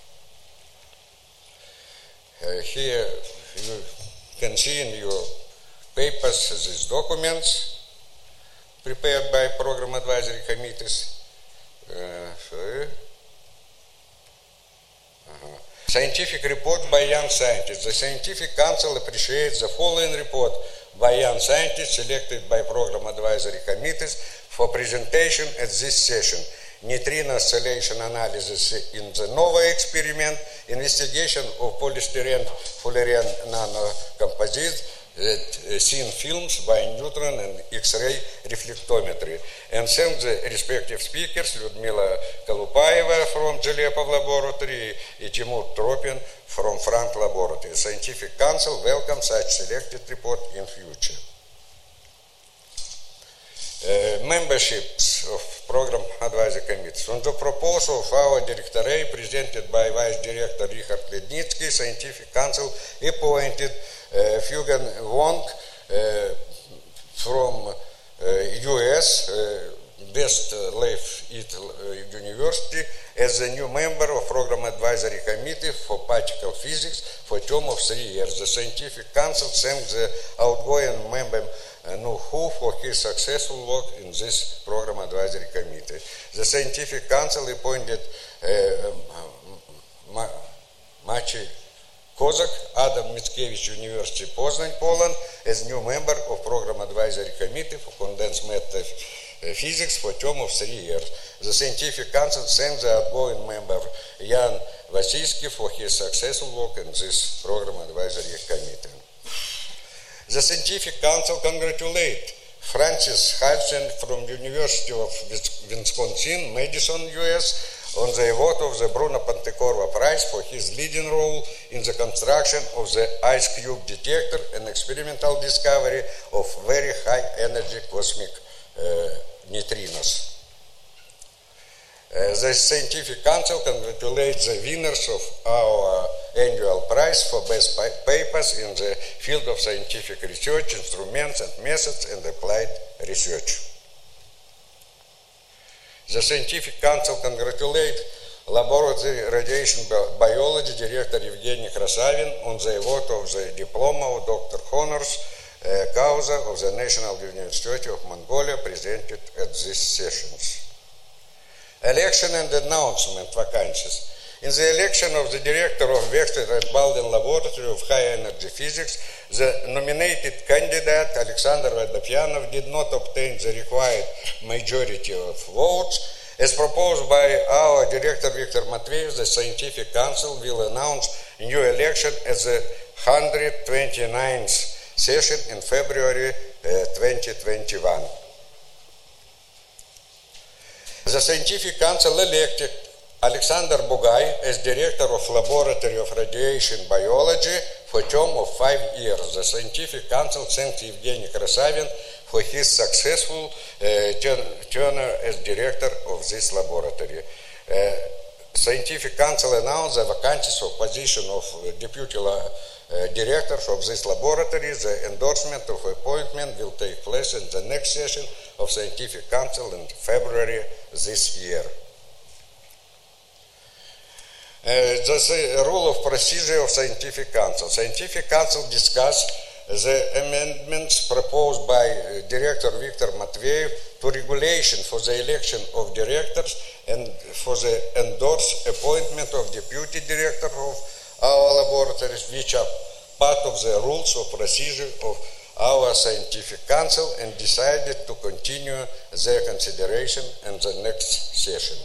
Uh, here you can see in your papers these documents prepared by Program Advisory Committees. Uh, uh-huh. Scientific report by young scientists. The Scientific Council appreciates the following report by young scientists selected by Program Advisory Committees for presentation at this session. Neutrino oscillation analysis in the NOVA experiment, investigation of polystyrene fullerene nanocomposites, Uh, seen films by neutron and X-ray reflectometry. And thank the respective speakers, Lyudmila Kalupayeva from Zelepov Laboratory and Timur Tropin from Frank Laboratory. Scientific Council welcomes such selected report in future. Uh, memberships of Program Advisory Committee. On the proposal of our Directorate presented by Vice Director Richard Lednitsky, Scientific Council appointed uh, Fugan Wong uh, from uh, U S, uh, West Lafayette University, as a new member of Program Advisory Committee for Particle Physics for a term of three years. The Scientific Council thanks the outgoing member uh, Nuhu for his successful work in this Program Advisory Committee. The Scientific Council appointed uh, Ma Maciej Kozak, Adam Mickiewicz, University Poznań, Poland, as new member of Program Advisory Committee for Condensed Matter Physics for a term of three years. The Scientific Council thanks the outgoing member Jan Vasilsky for his successful work in this Program Advisory Committee. The Scientific Council congratulates Francis Hudson from University of Wisconsin, Madison, U S, on the award of the Bruno Pontecorvo Prize for his leading role in the construction of the ice cube detector and experimental discovery of very high energy cosmic uh, neutrinos. Uh, the Scientific Council congratulates the winners of our annual prize for best papers in the field of scientific research, instruments and methods, and applied research. The Scientific Council congratulates Laboratory Radiation Biology Director Evgeny Krasavin on the award of the Diploma of Doctor Honors uh, Causa of the National University of Mongolia presented at these sessions. Election and announcement vacancies. In the election of the Director of Wexler and Baldwin Laboratory of High Energy Physics, the nominated candidate, Alexander Vodopyanov, did not obtain the required majority of votes. As proposed by our Director Viktor Matveyev, the Scientific Council will announce a new election at the one hundred twenty-ninth session in February uh, twenty twenty-one. The Scientific Council elected Alexander Bugay as Director of Laboratory of Radiation Biology for a term of five years. The Scientific Council thanks Evgeny Krasavin for his successful uh, tenure as Director of this laboratory. Uh, Scientific Council announced the vacancies of position of Deputy uh, Directors of this laboratory. The endorsement of appointment will take place in the next session of Scientific Council in February this year. Uh, the rule of procedure of Scientific Council. Scientific Council discussed the amendments proposed by uh, Director Viktor Matveyev to regulation for the election of directors and for the endorsed appointment of deputy director of our laboratories, which are part of the rules of procedure of our Scientific Council, and decided to continue their consideration in the next session.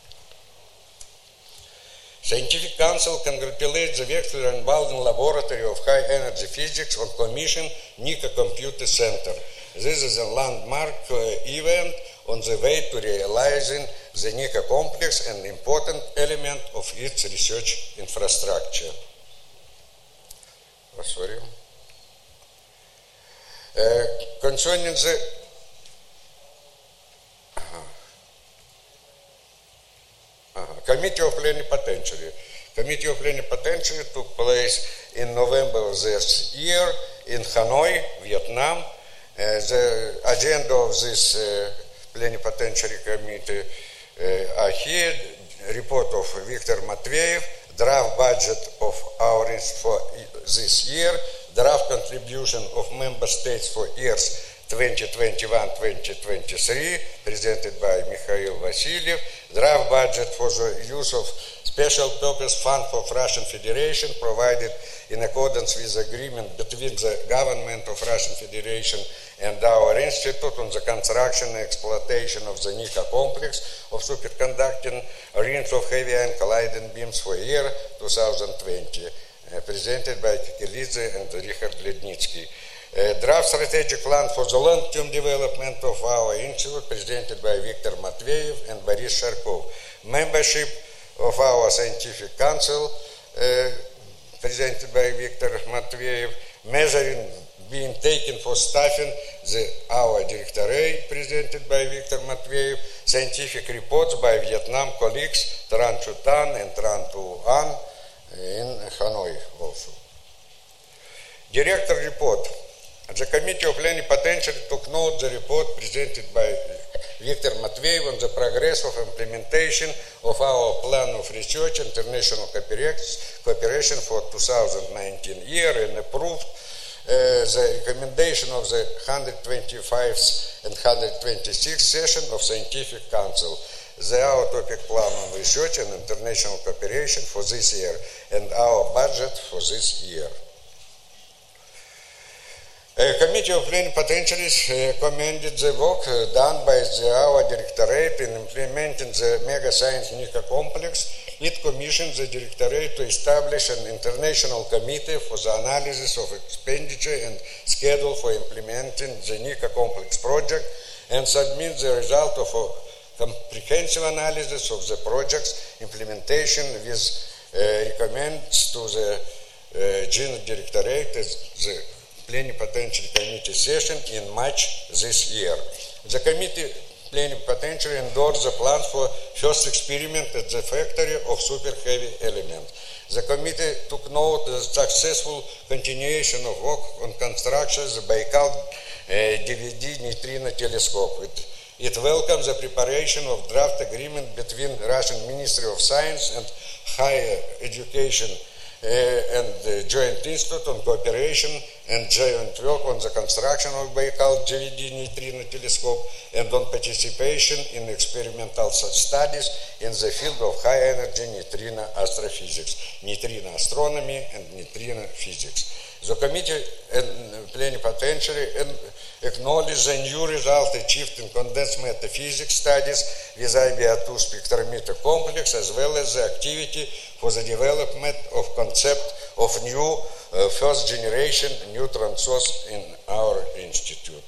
Scientific Council congratulates the Wexler and Baldwin Laboratory of High Energy Physics on commission Nika Computer Center. This is a landmark uh, event on the way to realizing the Nika complex, an important element of its research infrastructure. Oh, sorry. Uh, concerning the Uh, Committee of Plenipotentiary. Committee of Plenipotentiary took place in November of this year in Hanoi, Vietnam. Uh, the agenda of this uh, Plenipotentiary Committee uh, are here. Report of Viktor Matveyev, draft budget of our for this year, draft contribution of member states for years twenty twenty-one to twenty twenty-three, presented by Mikhail Vasilyev, draft budget for the use of special purpose fund for Russian Federation, provided in accordance with the agreement between the government of Russian Federation and our institute on the construction and exploitation of the Nika complex of superconducting rings of heavy ion colliding beams for year two thousand twenty, uh, presented by Kikilidze and Richard Lednitsky. Uh, draft strategic plan for the long-term development of our institute, presented by Viktor Matveyev and Boris Sharkov. Membership of our Scientific Council, uh, presented by Viktor Matveyev. Measuring being taken for staffing the our directorate presented by Viktor Matveyev, scientific reports by Vietnam colleagues Tran Chu Tan and Tran Tu An in Hanoi also. Director report. The Committee of Plenipotentiary took note of the report presented by Viktor Matveyev on the progress of implementation of our plan of research and international cooperation for two thousand nineteen year and approved uh, the recommendation of the one hundred twenty-fifth and one hundred twenty-sixth session of Scientific Council, the our topic plan on research and international cooperation for this year and our budget for this year. A committee of plenipotentiaries uh, commended the work uh, done by the, our directorate in implementing the Mega Science Nika complex. It commissioned the directorate to establish an international committee for the analysis of expenditure and schedule for implementing the Nika complex project and submit the result of a comprehensive analysis of the project's implementation with uh, recommends to the uh, General Directorate as the Plenipotentiary Committee session in March this year. The committee plenipotentiary endorsed the plan for first experiment at the factory of super heavy element. The committee took note of the successful continuation of work on construction of the Baikal uh, D V D neutrino telescope. It, it welcomes the preparation of draft agreement between Russian Ministry of Science and Higher Education Uh, and the Joint Institute on Cooperation and joint work on the construction of Baikal D V D neutrino telescope and on participation in experimental studies in the field of high energy neutrino astrophysics, neutrino astronomy and neutrino physics. The committee and plenipotentiary acknowledged the new result achieved in condensed matter physics studies with I B A two spectrometer complex, as well as the activity for the development of concept of new uh, first generation neutron source in our institute.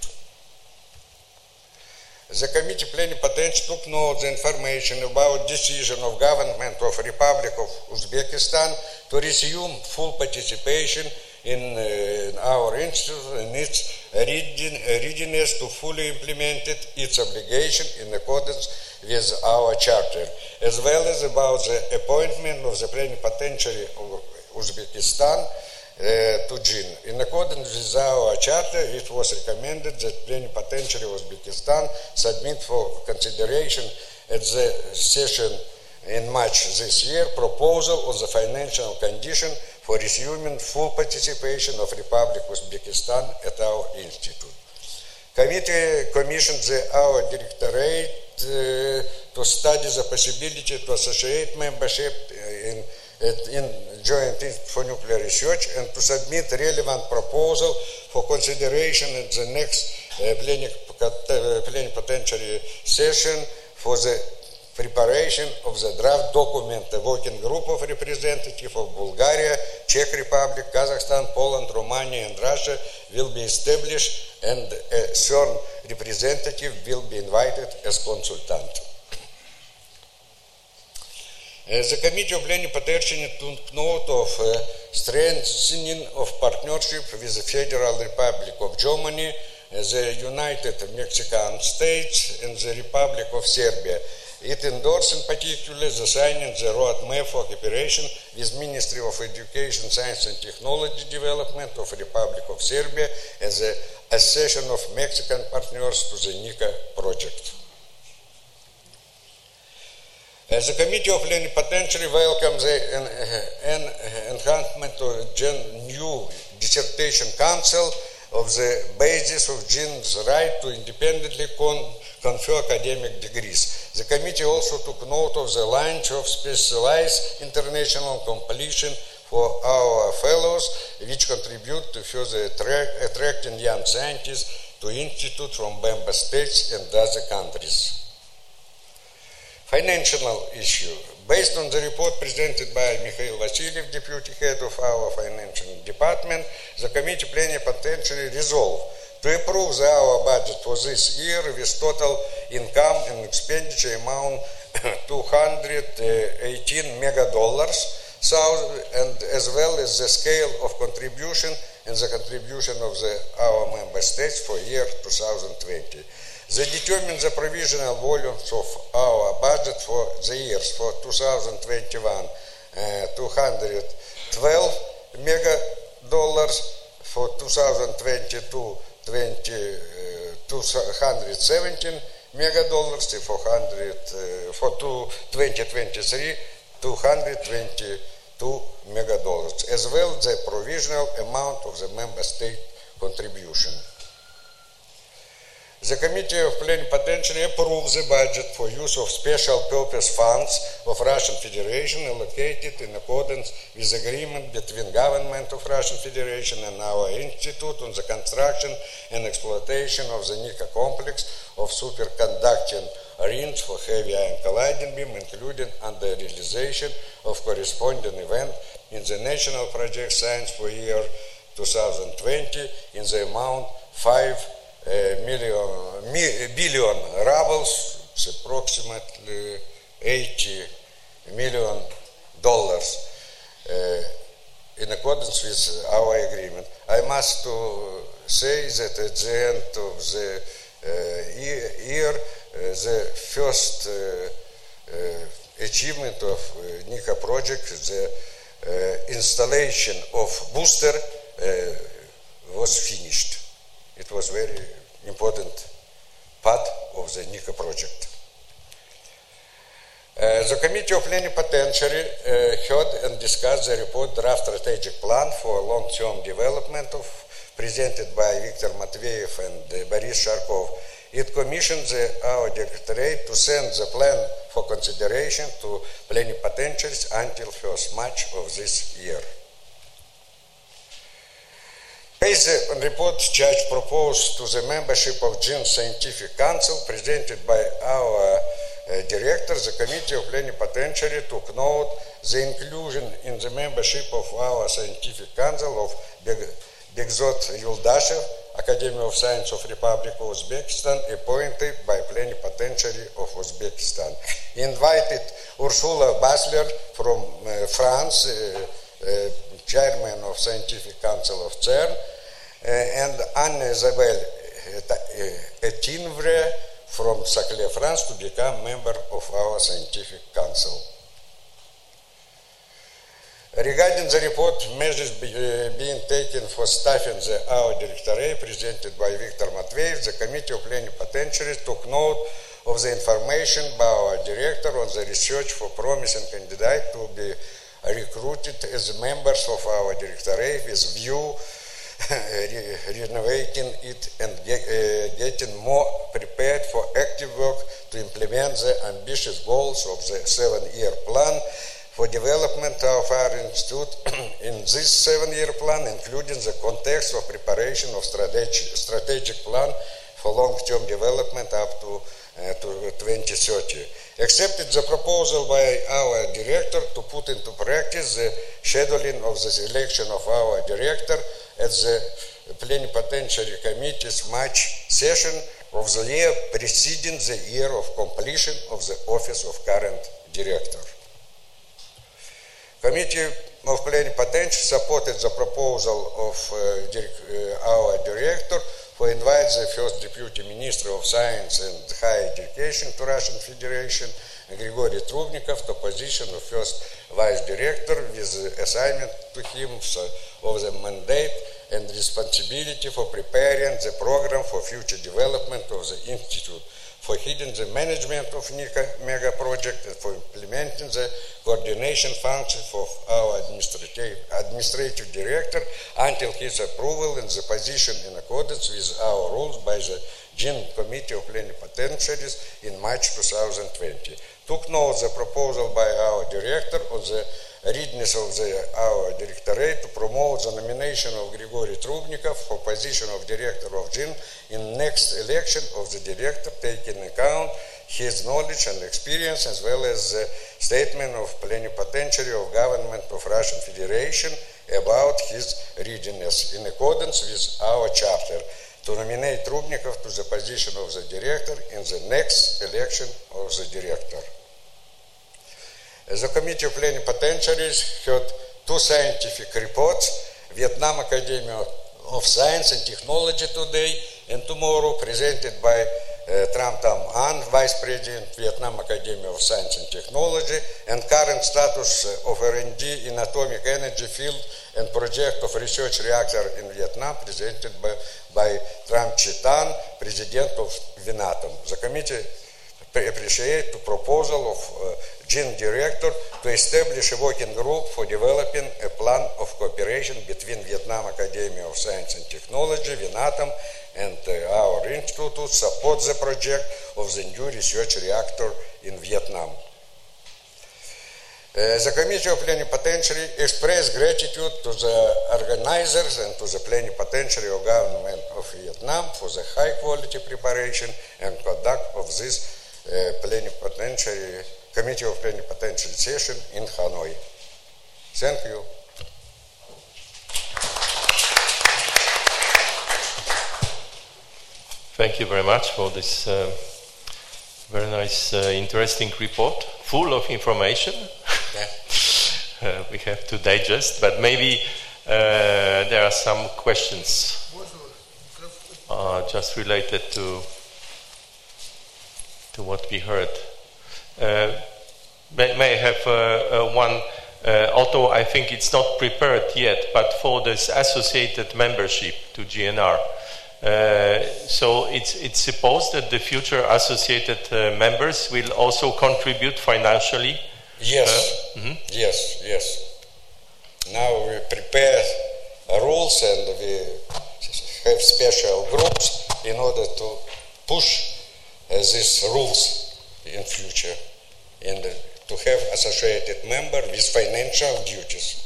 The committee plenipotentiary took note of the information about decision of government of Republic of Uzbekistan to resume full participation in uh, our institute and its readiness to fully implement it, its obligation in accordance with our charter, as well as about the appointment of the plenipotentiary of Uzbekistan uh, to G I N. In accordance with our charter, it was recommended that plenipotentiary of Uzbekistan submit for consideration at the session in March this year proposal on the financial condition for resuming full participation of Republic of Uzbekistan at our institute. Committee commissioned the, our directorate uh, to study the possibility to associate membership in, in Joint Institute for Nuclear Research and to submit relevant proposal for consideration at the next uh, plenipotentiary session for the preparation of the draft document. A working group of representatives of Bulgaria, Czech Republic, Kazakhstan, Poland, Romania and Russia will be established and a CERN representative will be invited as consultant. Uh, the Committee of Plenipotentiary took note of uh, strengthening of partnership with the Federal Republic of Germany, uh, the United Mexican States and the Republic of Serbia. It endorsed in particular the signing the roadmap for cooperation with Ministry of Education, Science and Technology Development of Republic of Serbia and the accession of Mexican partners to the Nika project. As the Committee of Plenipotentiary welcomes the en en enhancement of the new dissertation council of the basis of G I N's right to independently con confer academic degrees. The committee also took note of the launch of specialized international competition for our fellows, which contribute to further attract, attracting young scientists to institutes from member states and other countries. Financial issue. Based on the report presented by Mikhail Vasilyev, Deputy Head of our Financial Department, the Committee Plenipotentiary resolved to approve the our budget for this year with total income and expenditure amount two hundred eighteen mega dollars, and as well as the scale of contribution and the contribution of the, our member states for year two thousand twenty. They determine the provisional volumes of our budget for the years for two thousand twenty-one, uh, two hundred twelve mega dollars, for two thousand twenty-two, two hundred seventeen mega dollars, for, uh, for twenty twenty-three, two hundred twenty-two mega dollars, as well as the provisional amount of the member state contribution. The Committee of Plenipotentiary approved the budget for use of special purpose funds of Russian Federation allocated in accordance with the agreement between Government of Russian Federation and our Institute on the construction and exploitation of the Nika complex of superconducting rings for heavy ion colliding beam, including under realization of corresponding event in the National Project Science for year two thousand twenty in the amount five Uh, million, mi, billion rubles, it's approximately eighty million dollars, uh, in accordance with our agreement. I must to say that at the end of the uh, year, uh, the first uh, uh, achievement of uh, Nika project, the uh, installation of booster uh, was finished. It was very important part of the Nika project. Uh, the Committee of Plenipotentiary uh, heard and discussed the report draft strategic plan for long-term development of, presented by Viktor Matveyev and uh, Boris Sharkov. It commissioned the, our Directorate to send the plan for consideration to plenipotentiaries until first March of this year. Based on report judge proposed to the membership of G I N Scientific Council presented by our uh, director, the Committee of Plenipotentiary took note the inclusion in the membership of our Scientific Council of Begzod Yuldashev, Academy of Science of Republic of Uzbekistan, appointed by Plenipotentiary of Uzbekistan. He invited Ursula Basler from uh, France, uh, uh, Chairman of Scientific Council of CERN, Uh, and Anne-Isabelle Etinvre from Saclay, France, to become member of our Scientific Council. Regarding the report, measures be, uh, being taken for staffing the, our Directorate presented by Viktor Matveyev, the Committee of Plenipotentiaries took note of the information by our Director on the research for promising candidates to be recruited as members of our Directorate with view renovating it and get, uh, getting more prepared for active work to implement the ambitious goals of the seven-year plan for development of our institute. In this seven-year plan, including the context of preparation of strategic, strategic plan for long-term development up to, uh, to twenty thirty. Accepted the proposal by our director to put into practice the scheduling of the election of our director at the Plenipotentiary Committee's March session of the year preceding the year of completion of the office of current director. Committee of Plenipotentiary supported the proposal of uh, uh, our director for invite the first Deputy Minister of Science and Higher Education to Russian Federation, Grigory Trubnikov, to position of first Vice Director with assignment to him of the mandate and responsibility for preparing the program for future development of the Institute, for heading the management of Nika mega project, and for implementing the coordination function for our administrative, administrative director until his approval in the position in accordance with our rules by the G I N Committee of Plenipotentiaries in March two thousand twenty. Took note the proposal by our director on the readiness of the, our directorate to promote the nomination of Grigory Trubnikov for position of director of G I N in next election of the director, taking account his knowledge and experience as well as the statement of Plenipotentiary of Government of Russian Federation about his readiness in accordance with our charter to nominate Trubnikov to the position of the director in the next election of the director. The Committee of Plenipotentiaries heard two scientific reports Vietnam Academy of Science and Technology today, and tomorrow presented by uh, Tram Tam An, Vice President, Vietnam Academy of Science and Technology, and current status of R and D in atomic energy field and project of research reactor in Vietnam, presented by, by Tram Chi Tan, President of Vinatom. The committee appreciates the proposal of uh, G I N Director to establish a working group for developing a plan of cooperation between Vietnam Academy of Science and Technology, Vinatom, and uh, our institute to support the project of the new research reactor in Vietnam. Uh, the Committee of Plenipotentiary expressed gratitude to the organizers and to the Plenipotentiary of Government of Vietnam for the high quality preparation and conduct of this uh, Plenipotentiary Committee of Plenipotentiary session in Hanoi. Thank you. Thank you very much for this uh, very nice, uh, interesting report, full of information. Yeah. uh, we have to digest, but maybe uh, there are some questions uh, just related to to what we heard. Uh, may, may have uh, uh, one, uh, although I think it's not prepared yet, but for this associated membership to G N R. Uh, so it's, it's supposed that the future associated uh, members will also contribute financially? Yes, uh, mm-hmm. yes, yes. Now we prepare rules and we have special groups in order to push uh, these rules in future and uh, to have associated member with financial duties.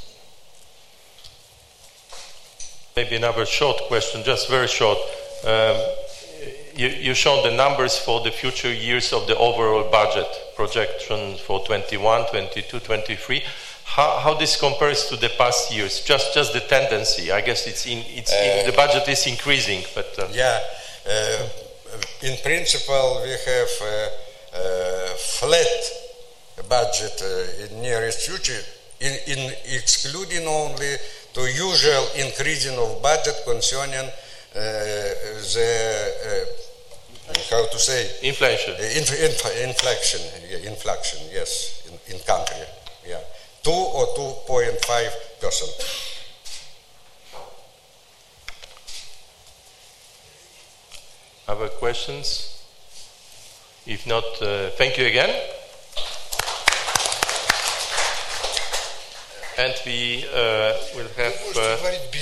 Maybe another short question, just very short. Um, you, you showed the numbers for the future years of the overall budget projection for twenty-one, twenty-two, twenty-three. How, how this compares to the past years? Just, just the tendency. I guess it's in, it's uh, in, the budget is increasing, but uh, yeah. Uh, in principle, we have a, a flat budget uh, in nearest future, in, in excluding only the usual increasing of budget concerning uh, the uh, how to say inflation. Uh, inf inf inflation, yeah, inflation, yes, in, in country, yeah, two or two point five percent. Other questions? If not, uh, thank you again. And we uh, will have uh,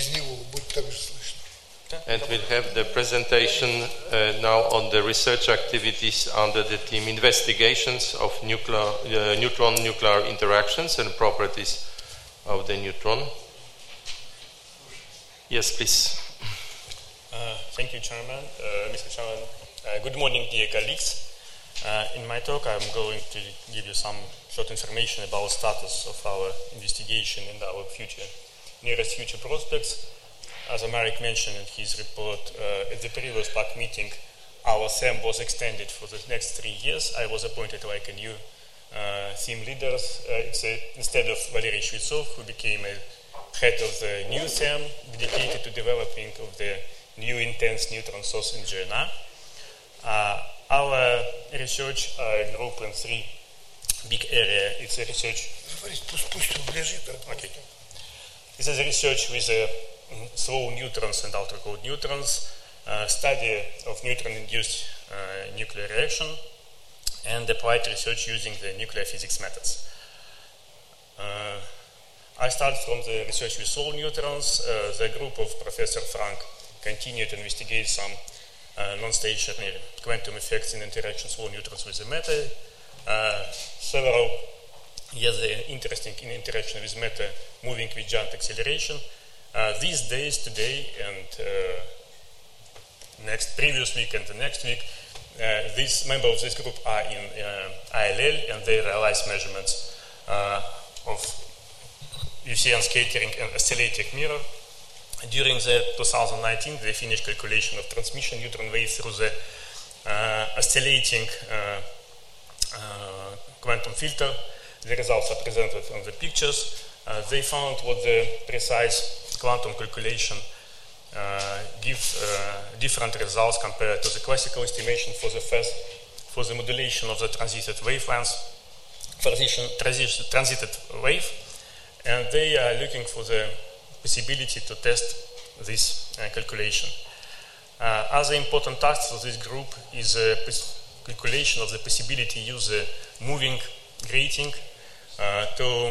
and we'll have the presentation uh, now on the research activities under the theme investigations of nuclear, uh, neutron-nuclear interactions and properties of the neutron. Yes, please. Uh, thank you, Chairman. Uh, Mister Chairman, uh, good morning, dear colleagues. Uh, in my talk, I'm going to give you some short information about the status of our investigation and our future, nearest future prospects. As Marek mentioned in his report, uh, at the previous P A C meeting, our theme was extended for the next three years. I was appointed like a new uh, theme leader. Uh, it's a, instead of Valery Shvetsov, who became a head of the new theme dedicated to developing of the new intense neutron source in G N R. Uh, our research uh, grouped in three big areas. It's a research. Okay. This is a research with uh, slow neutrons and ultra-cold neutrons, uh, study of neutron-induced uh, nuclear reaction, and applied research using the nuclear physics methods. Uh, I start from the research with slow neutrons. Uh, the group of Professor Frank continued to investigate some uh, non-stationary quantum effects in interactions slow neutrons with the matter. Uh, several years uh, interesting in interaction with matter moving with giant acceleration. Uh, these days, today, and uh, next previous week and the next week, uh, these members of this group are in uh, I L L, and they realize measurements uh, of U C N scattering and oscillating mirror. During the two thousand nineteen, they finished calculation of transmission neutron waves through the uh, oscillating uh, uh, quantum filter. The results are presented on the pictures. Uh, they found what the precise quantum calculation uh, give uh, different results compared to the classical estimation for the first, for the modulation of the transited wavelengths, transition, transition, transited wave, and they are looking for the possibility to test this uh, calculation. Uh, other important task for this group is a calculation of the possibility to use the moving grating uh, to,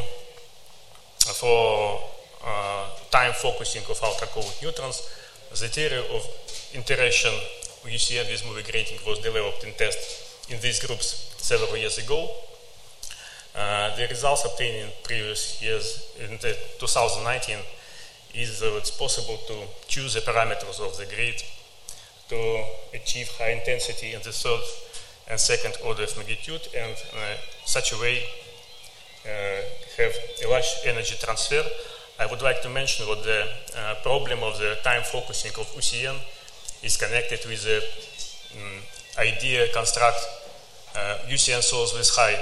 for uh, time focusing of ultra-cold neutrons. The theory of interaction of U C N with moving grating was developed in test in these groups several years ago. Uh, the results obtained in previous years, in the two thousand nineteen, is that it's possible to choose the parameters of the grid to achieve high intensity in the third and second order of magnitude, and uh, such a way uh, have a large energy transfer. I would like to mention what the uh, problem of the time focusing of U C N is connected with the um, idea construct uh, U C N source with high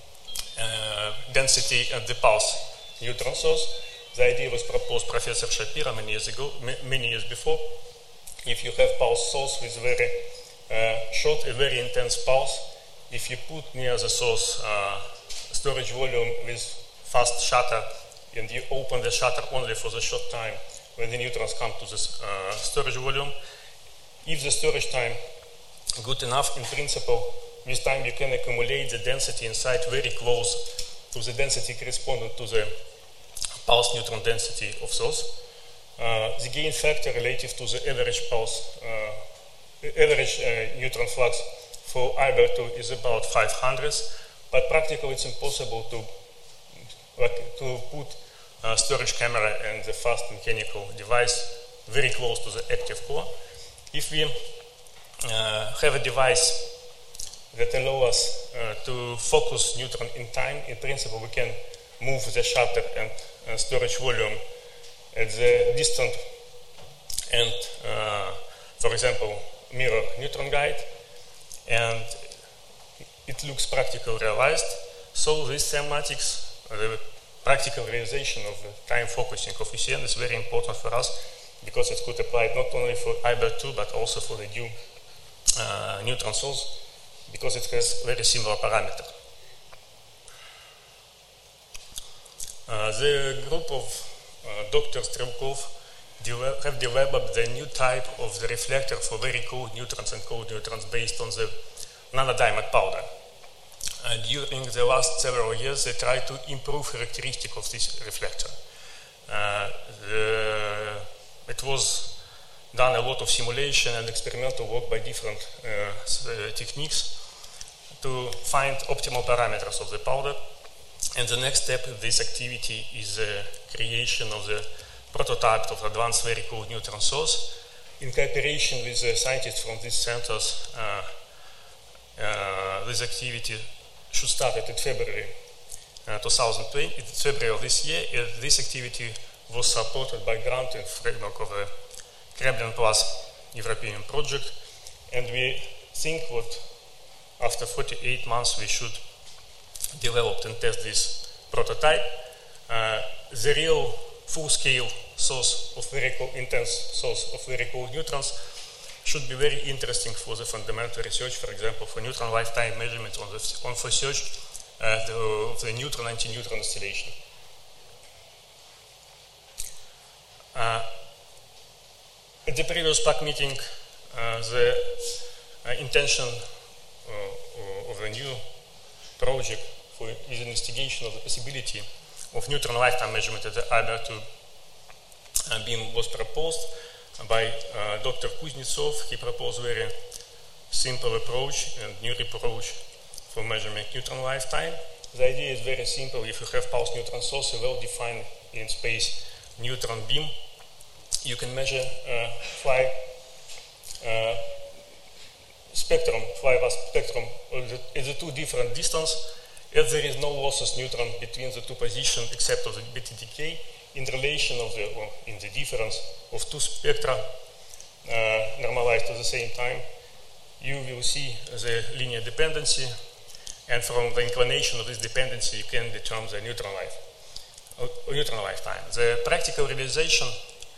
uh, density and the pulse neutron source. The idea was proposed by Professor Shapiro many years ago, many years before. If you have pulse source with very uh, short, a very intense pulse, if you put near the source uh, storage volume with fast shutter, and you open the shutter only for the short time when the neutrons come to this uh, storage volume, if the storage time good enough, in principle, with time you can accumulate the density inside very close to the density corresponding to the pulse neutron density of source. Uh, the gain factor relative to the average pulse, uh, average uh, neutron flux for I B R two is about five hundredths, but practically it's impossible to, like, to put a storage camera and the fast mechanical device very close to the active core. If we uh, have a device that allows us uh, to focus neutron in time, in principle we can move the shutter and uh, storage volume at the distant and, uh, for example, mirror neutron guide, and it looks practically realized. So this thematics, the practical realization of the time focusing of U C N is very important for us, because it could apply not only for I B R two but also for the new uh, neutron source, because it has very similar parameter. Uh, the group of uh, Doctor Strelkov have developed the new type of the reflector for very cold neutrons and cold neutrons based on the nanodiamond powder. Uh, during the last several years, they tried to improve characteristics of this reflector. Uh, the, it was done a lot of simulation and experimental work by different uh, uh, techniques to find optimal parameters of the powder. And the next step in this activity is the creation of the prototype of advanced very cold neutron source. In cooperation with the scientists from these centers, uh, uh, this activity should start in February uh, two thousand twenty, in February of this year. Uh, this activity was supported by grant in the framework of the Kremlin Plus European project, and we think that after forty-eight months we should develop and test this prototype. Uh, the real full-scale source of very cold, intense source of very cold neutrons should be very interesting for the fundamental research, for example, for neutron lifetime measurement on, the, on research uh, the, of the neutron anti-neutron oscillation. Uh, at the previous P A C meeting, uh, the uh, intention uh, of the new project for is investigation of the possibility of neutron lifetime measurement at the I B R two uh, beam was proposed by uh, Doctor Kuznetsov. He proposed a very simple approach and new approach for measuring neutron lifetime. The idea is very simple. If you have pulse neutron source, a well-defined in space neutron beam, you can measure uh, fly uh, spectrum, fly vast spectrum at the, at the two different distances, as there is no lossless neutron between the two positions except of the beta decay. In relation of the, or in the difference of two spectra uh, normalized at the same time, you will see the linear dependency, and from the inclination of this dependency you can determine the neutron life, or neutron lifetime. The practical realization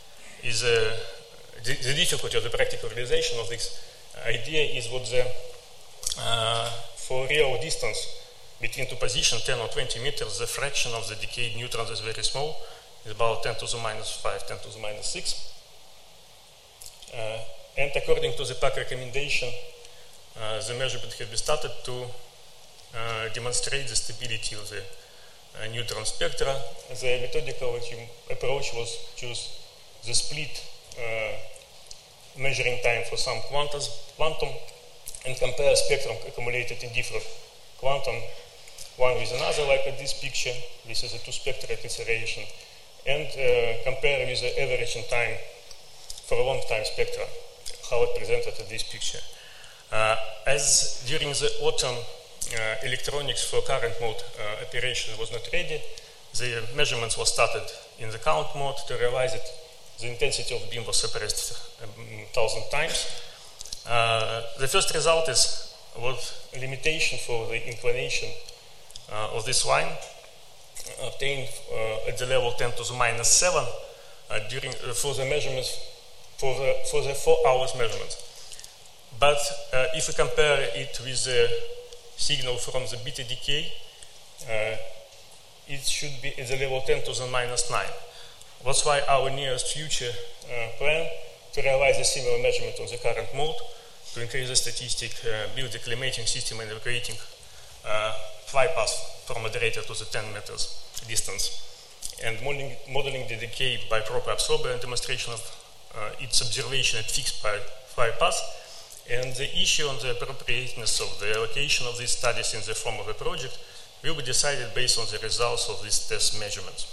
is uh, the, the difficulty of the practical realization of this idea is what the uh, for real distance between two positions, ten or twenty meters, the fraction of the decayed neutrons is very small. It's about ten to the minus five, ten to the minus six. Uh, and according to the P A C recommendation, uh, the measurement had been started to uh, demonstrate the stability of the uh, neutron spectra. The methodical approach was to choose the split uh, measuring time for some quantas, quantum and compare spectrum accumulated in different quantum, one with another, like in this picture. This is a two spectra acceleration, and uh, compare with the average in time for a long time spectra, how it presented in this picture. Uh, as during the autumn, uh, electronics for current mode uh, operation was not ready, the measurements were started in the count mode. To realize it, the intensity of beam was suppressed a thousand times. Uh, the first result is was a limitation for the inclination uh, of this line obtained uh, at the level ten to the minus seven uh, during uh, for the measurements for the for the four hours measurements. But uh, if we compare it with the signal from the beta decay, uh, it should be at the level ten to the minus nine. That's why our nearest future uh, plan to realize a similar measurement on the current mode, to increase the statistic, uh, build the collimating system and evacuating uh, fly path from moderator to the ten meters distance, and modeling, modeling the decay by proper absorber and demonstration of uh, its observation at fixed fly path. And the issue on the appropriateness of the allocation of these studies in the form of a project will be decided based on the results of these test measurements.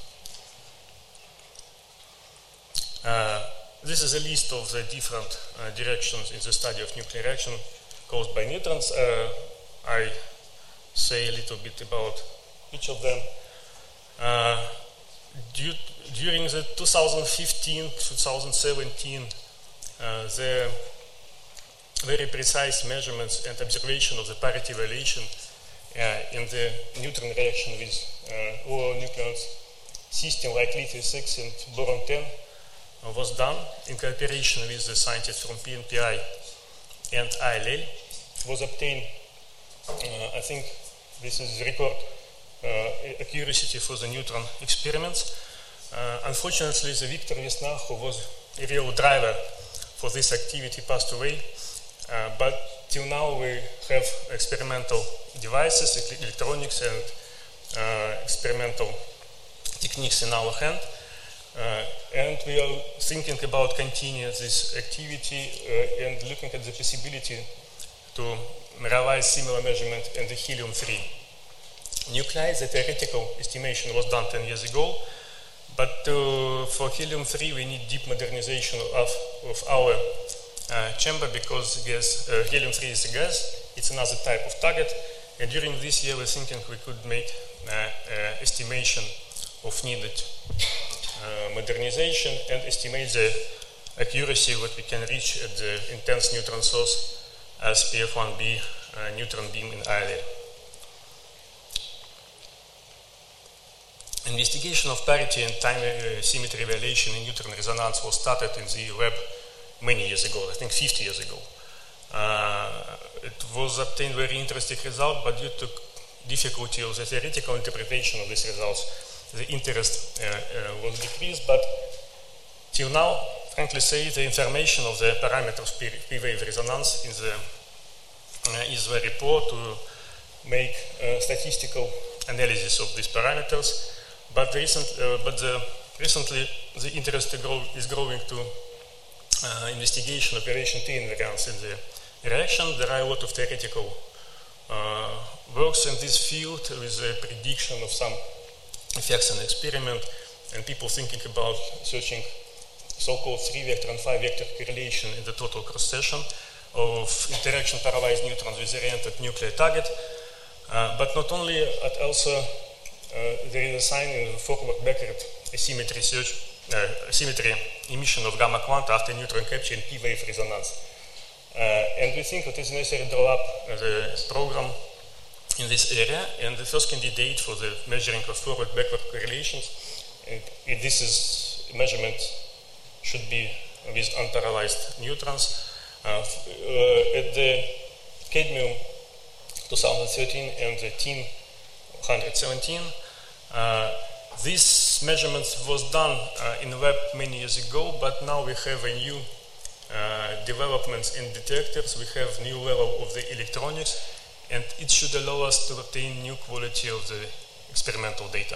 Uh, this is a list of the different uh, directions in the study of nuclear reaction caused by neutrons. Uh, I say a little bit about each of them. Uh, due, during the two thousand fifteen to two thousand seventeen, uh, the very precise measurements and observation of the parity violation uh, in the neutron reaction with uh, low nucleons system like lithium six and boron ten uh, was done in cooperation with the scientists from P N P I and I L L. Was obtained, uh, I think this is record uh, accuracy for the neutron experiments. Uh, unfortunately, the Victor Vesna, who was a real driver for this activity, passed away. Uh, but till now we have experimental devices, electronics and uh, experimental techniques in our hand. Uh, and we are thinking about continuing this activity uh, and looking at the possibility to realize similar measurement in the helium three nuclei. The theoretical estimation was done ten years ago, but uh, for helium three we need deep modernization of, of our uh, chamber, because gas, uh, helium three is a gas, it's another type of target, and during this year we're thinking we could make uh, uh, estimation of needed uh, modernization and estimate the accuracy what we can reach at the intense neutron source as P F one b uh, neutron beam in I L L. Investigation of parity and time uh, symmetry violation in neutron resonance was started in the web many years ago, I think fifty years ago. Uh, it was obtained very interesting result, but due to difficulty of the theoretical interpretation of these results, the interest uh, uh, was decreased, but till now, frankly say, the information of the parameters P-wave resonance in the, uh, is very poor to make uh, statistical analysis of these parameters. But, recent, uh, but the, recently the interest grow, is growing to uh, investigation operation T invariance in the reaction. There are a lot of theoretical uh, works in this field with the prediction of some effects in experiment, and people thinking about searching so-called three-vector and five-vector correlation in the total cross-section of interaction paralyzed neutrons with the oriented nuclear target. Uh, but not only, but also uh, there is a sign in the forward-backward asymmetry search, uh, asymmetry emission of gamma quanta after neutron capture in P-wave resonance. Uh, and we think it is necessary to draw up uh, the program in this area, and the first candidate for the measuring of forward-backward correlations, and this is measurement should be with unparalyzed neutrons. Uh, uh, at the Cadmium twenty thirteen and the Team one seventeen, uh, this measurement was done uh, in the web many years ago, but now we have a new uh, developments in detectors. We have new level of the electronics, and it should allow us to obtain new quality of the experimental data.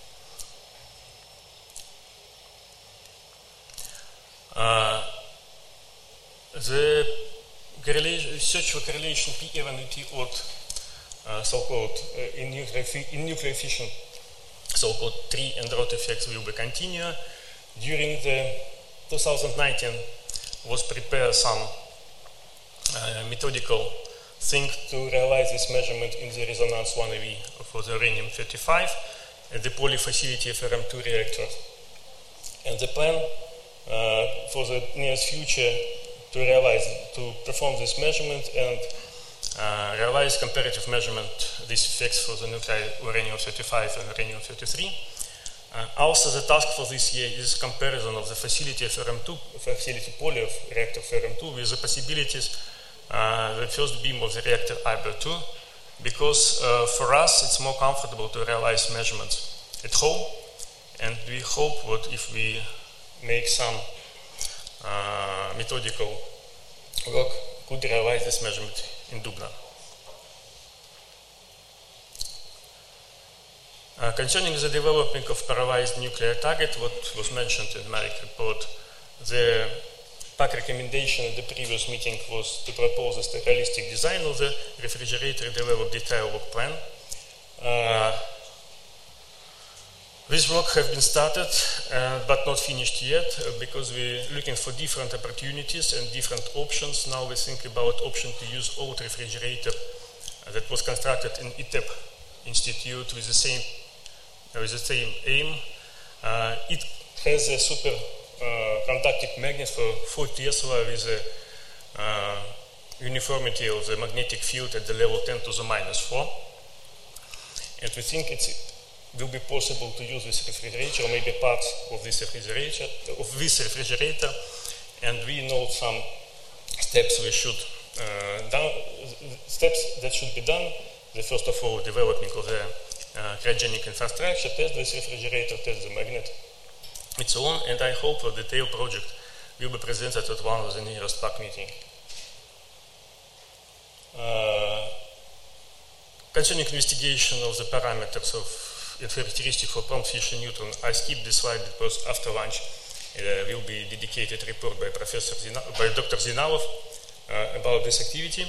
Uh, the correlation, search for correlation P even T odd, uh, so-called uh, in, nuclear in nuclear fission, so-called tree and rot effects will be continue. During the two thousand nineteen was prepared some uh, methodical thing to realize this measurement in the resonance one E V for the uranium thirty-five at the poly facility F R M two reactor. And the plan uh, for the nearest future to realize, to perform this measurement and uh, realize comparative measurement these effects for the nuclei uranium thirty-five and uranium thirty-three. Uh, also, the task for this year is comparison of the facility F R M two, facility poly of reactor F R M two with the possibilities uh, the first beam of the reactor I B R two, because uh, for us it's more comfortable to realize measurements at home, and we hope that if we make some uh, methodical work, could realize this measurement in Dubna. Uh, concerning the development of paralyzed nuclear target, what was mentioned in my report, the P A C recommendation at the previous meeting was to propose a realistic design of the refrigerator, develop detailed work plan. Uh, this work has been started, uh, but not finished yet, uh, because we're looking for different opportunities and different options. Now we think about option to use old refrigerator uh, that was constructed in I T E P Institute with the same with the same aim. Uh, it has a super uh, conductive magnet for four Tesla with a uh, uniformity of the magnetic field at the level ten to the minus four. And we think it will be possible to use this refrigerator, or maybe parts of this refrigerator, of this refrigerator. And we know some steps we should uh, done, steps that should be done. The first of all, development of the Uh, cryogenic infrastructure, test this refrigerator, test the magnet, and so on. And I hope that the detailed project will be presented at one of the nearest P A C meeting. Uh, concerning investigation of the parameters of and characteristics for prompt fission neutron, I skipped this slide because after lunch uh, will be dedicated report by Professor Zina by Doctor Zinalov uh, about this activity.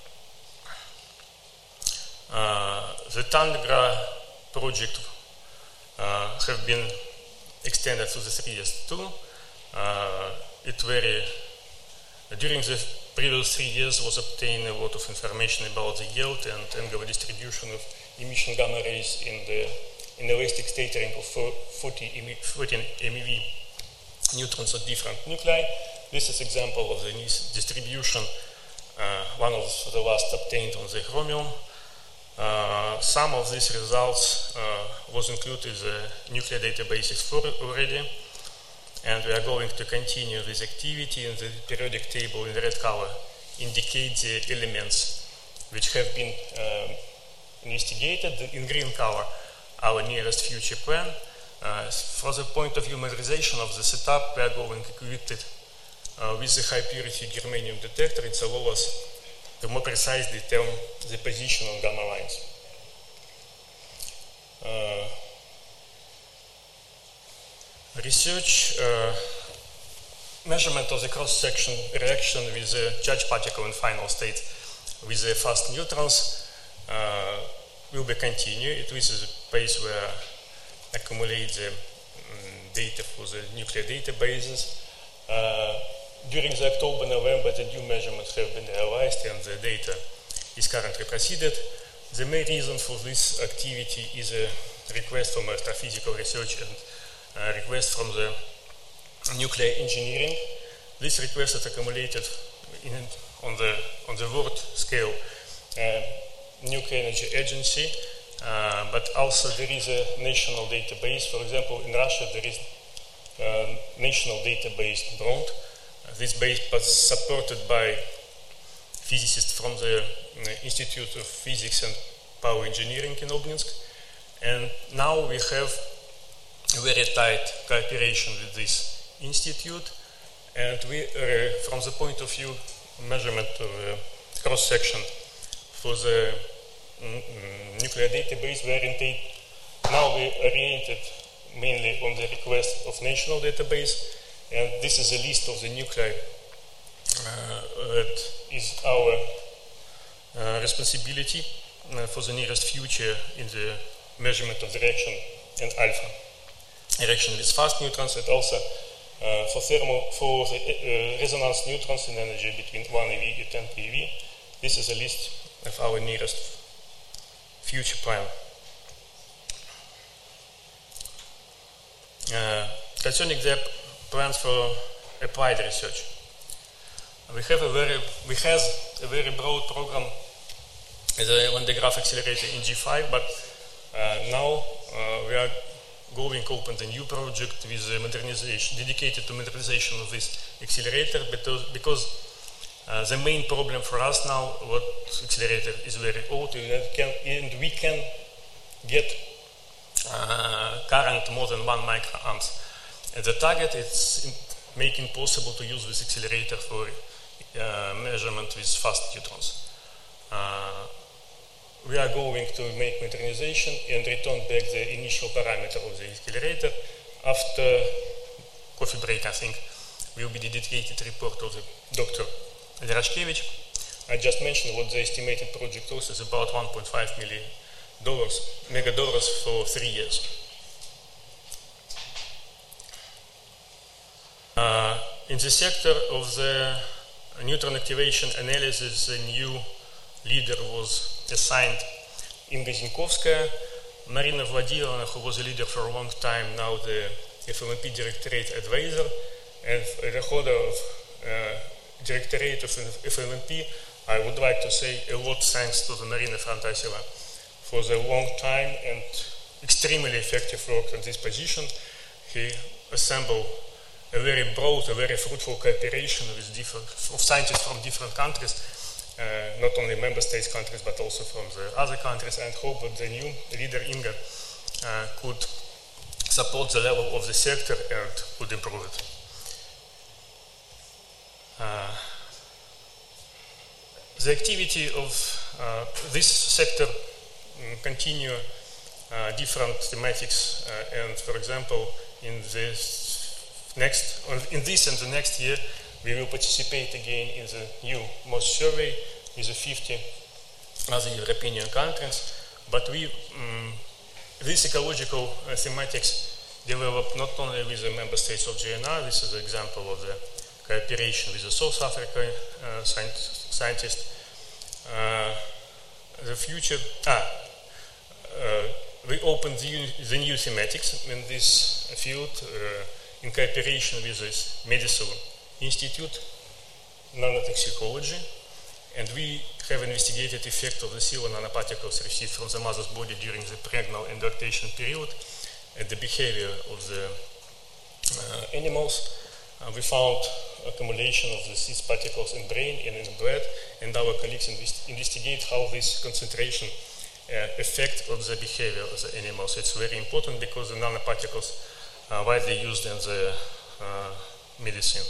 Uh, the Tangra project uh, have been extended to the three years too. Uh, it very during the previous three years was obtained a lot of information about the yield and angular distribution of emission gamma rays in the in elastic state ring of fourteen MeV neutrons of different nuclei. This is example of the distribution. Uh, one of the last obtained on the chromium. Uh, some of these results uh, was included in the nuclear databases for already, and we are going to continue this activity. In the periodic table in red color indicate the elements which have been uh, investigated. In green color, our nearest future plan. Uh, for the point of view modernization of the setup, we are going equipped uh, with the high purity germanium detector. It allows us to more precisely tell the position on gamma lines. Uh, research uh, measurement of the cross-section reaction with the charged particle in final state with the fast neutrons uh, will be continued. It is a place where accumulate the um, data for the nuclear databases. Uh, During the October-November, the new measurements have been realized and the data is currently proceeded. The main reason for this activity is a request from astrophysical research and a request from the nuclear engineering. This request is accumulated in, on the on the world scale, uh, Nuclear Energy Agency, uh, but also there is a national database. For example, in Russia there is uh, national database BRONT. Uh, this base was supported by physicists from the uh, Institute of Physics and Power Engineering in Obninsk. And now we have a very tight cooperation with this institute. And we, uh, from the point of view measurement of uh, cross-section for the mm, nuclear database, we orientate, now we oriented mainly on the request of national database, and this is a list of the nuclei uh, that is our uh, responsibility uh, for the nearest future in the measurement of the reaction and alpha reaction with fast neutrons, and also uh, for thermal for the uh, resonance neutrons in energy between one eV and ten eV. This is a list of our nearest future plan. Uh, concerning the plans for applied research, we have a very we have a very broad program as a Van de Graaff accelerator in G five, but uh, now uh, we are going to open a new project with a modernization dedicated to modernization of this accelerator, because, because uh, the main problem for us now, what accelerator is very old, and, can, and we can get uh, current more than one microamps. And the target is making possible to use this accelerator for uh, measurement with fast neutrons. Uh, we are going to make modernization and return back the initial parameter of the accelerator. After coffee break, I think, will be the dedicated report of the Doctor Lerashkevich. I just mentioned what the estimated project cost is, about one point five million dollars, mega dollars for three years. Uh, in the sector of the neutron activation analysis, a new leader was assigned Inga Zinkovskaya. Marina Vladimirovna, who was a leader for a long time, now the F M M P Directorate Advisor, and the holder of uh, Directorate of F M M P. I would like to say a lot thanks to the Marina Fantaseva for the long time and extremely effective work on this position. He assembled a very broad, a very fruitful cooperation with different of scientists from different countries, uh, not only member states countries, but also from the other countries, and hope that the new leader, Inga, uh, could support the level of the sector and could improve it. Uh, the activity of uh, this sector um, continue uh, different thematics, uh, and for example, in this next, in this and the next year, we will participate again in the new MOST survey with the fifty other European countries. But we, um, this ecological uh, thematics developed not only with the member states of G N R. This is an example of the cooperation with the South African uh, scientists. Uh, the future, ah, uh, we opened the, the new thematics in this field uh, in cooperation with this Medicine Institute, Nanotoxicology, and we have investigated the effect of the silver nanoparticles received from the mother's body during the pregnal and lactation period and the behavior of the uh, animals. Uh, we found accumulation of the cis particles in brain and in blood, and our colleagues invest investigate how this concentration uh, affect on the behavior of the animals. It's very important because the nanoparticles are widely used in the uh, medicine.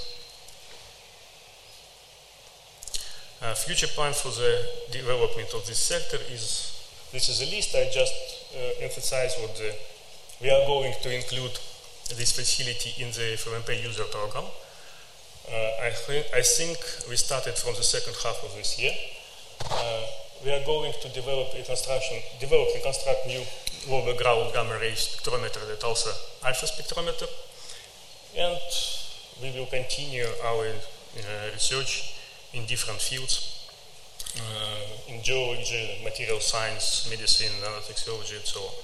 Uh, future plan for the development of this sector is, this is a list. I just uh, emphasize what the, we are going to include this facility in the F M M P user program. Uh, I, th I think we started from the second half of this year. Uh, we are going to develop a construction, develop and construct new lower ground gamma ray spectrometer that also alpha spectrometer, and we will continue our uh, research in different fields, uh, in geology, material science, medicine, nanotechnology, and so on.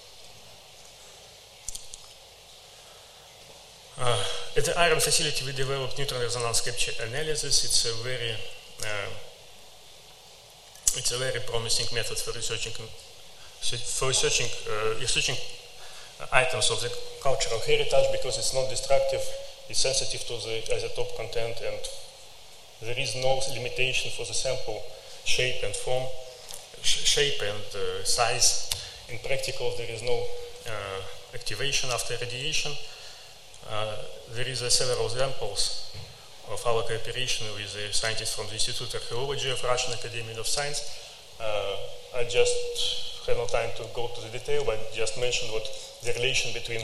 Uh, at the iron facility, we developed neutron resonance capture analysis. It's a very, uh, it's a very promising method for researching, for researching, uh, researching uh, items of the cultural heritage because it's not destructive, it's sensitive to the isotope content, and there is no limitation for the sample shape and form, sh shape and uh, size. In practical, there is no uh, activation after radiation. Uh, there is uh, several examples of our cooperation with the scientists from the Institute of Archaeology of Russian Academy of Science. Uh, I just have no time to go to the detail, but just mention what the relation between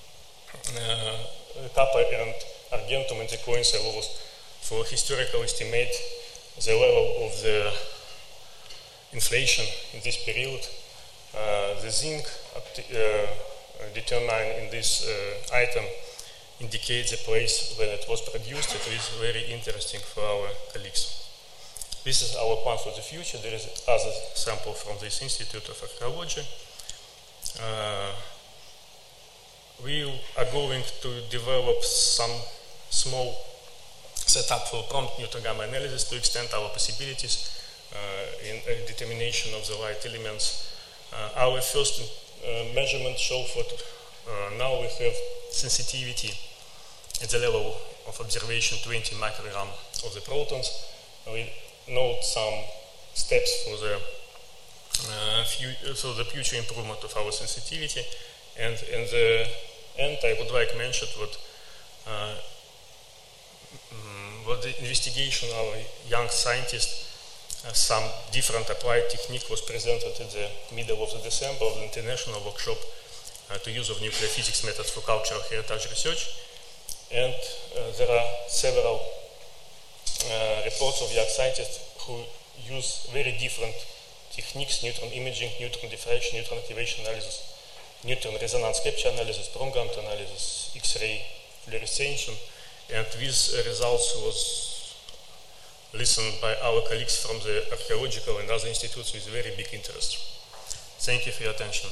uh, copper and argentum in the coins allows for historical estimate the level of the inflation in this period. Uh, the zinc uh, determined in this uh, item indicates the place when it was produced. It is very interesting for our colleagues. This is our plan for the future. There is other sample from this Institute of Archaeology. Uh, we are going to develop some small setup for prompt neutron gamma analysis to extend our possibilities uh, in uh, determination of the light elements. Uh, our first uh, measurement show that uh, now we have sensitivity at the level of observation twenty microgram of the protons. We note some steps for the uh, few, so the future improvement of our sensitivity. And in the end, I would like to mention what uh, um, what the investigation of our young scientists, uh, some different applied technique was presented in the middle of the December of the international workshop uh, to use of nuclear physics methods for cultural heritage research. And uh, there are several uh, reports of young scientists who use very different techniques: neutron imaging, neutron diffraction, neutron activation analysis, neutron resonance capture analysis, strong gamut analysis, X-ray fluorescence. And these uh, results was listened by our colleagues from the archaeological and other institutes with very big interest. Thank you for your attention.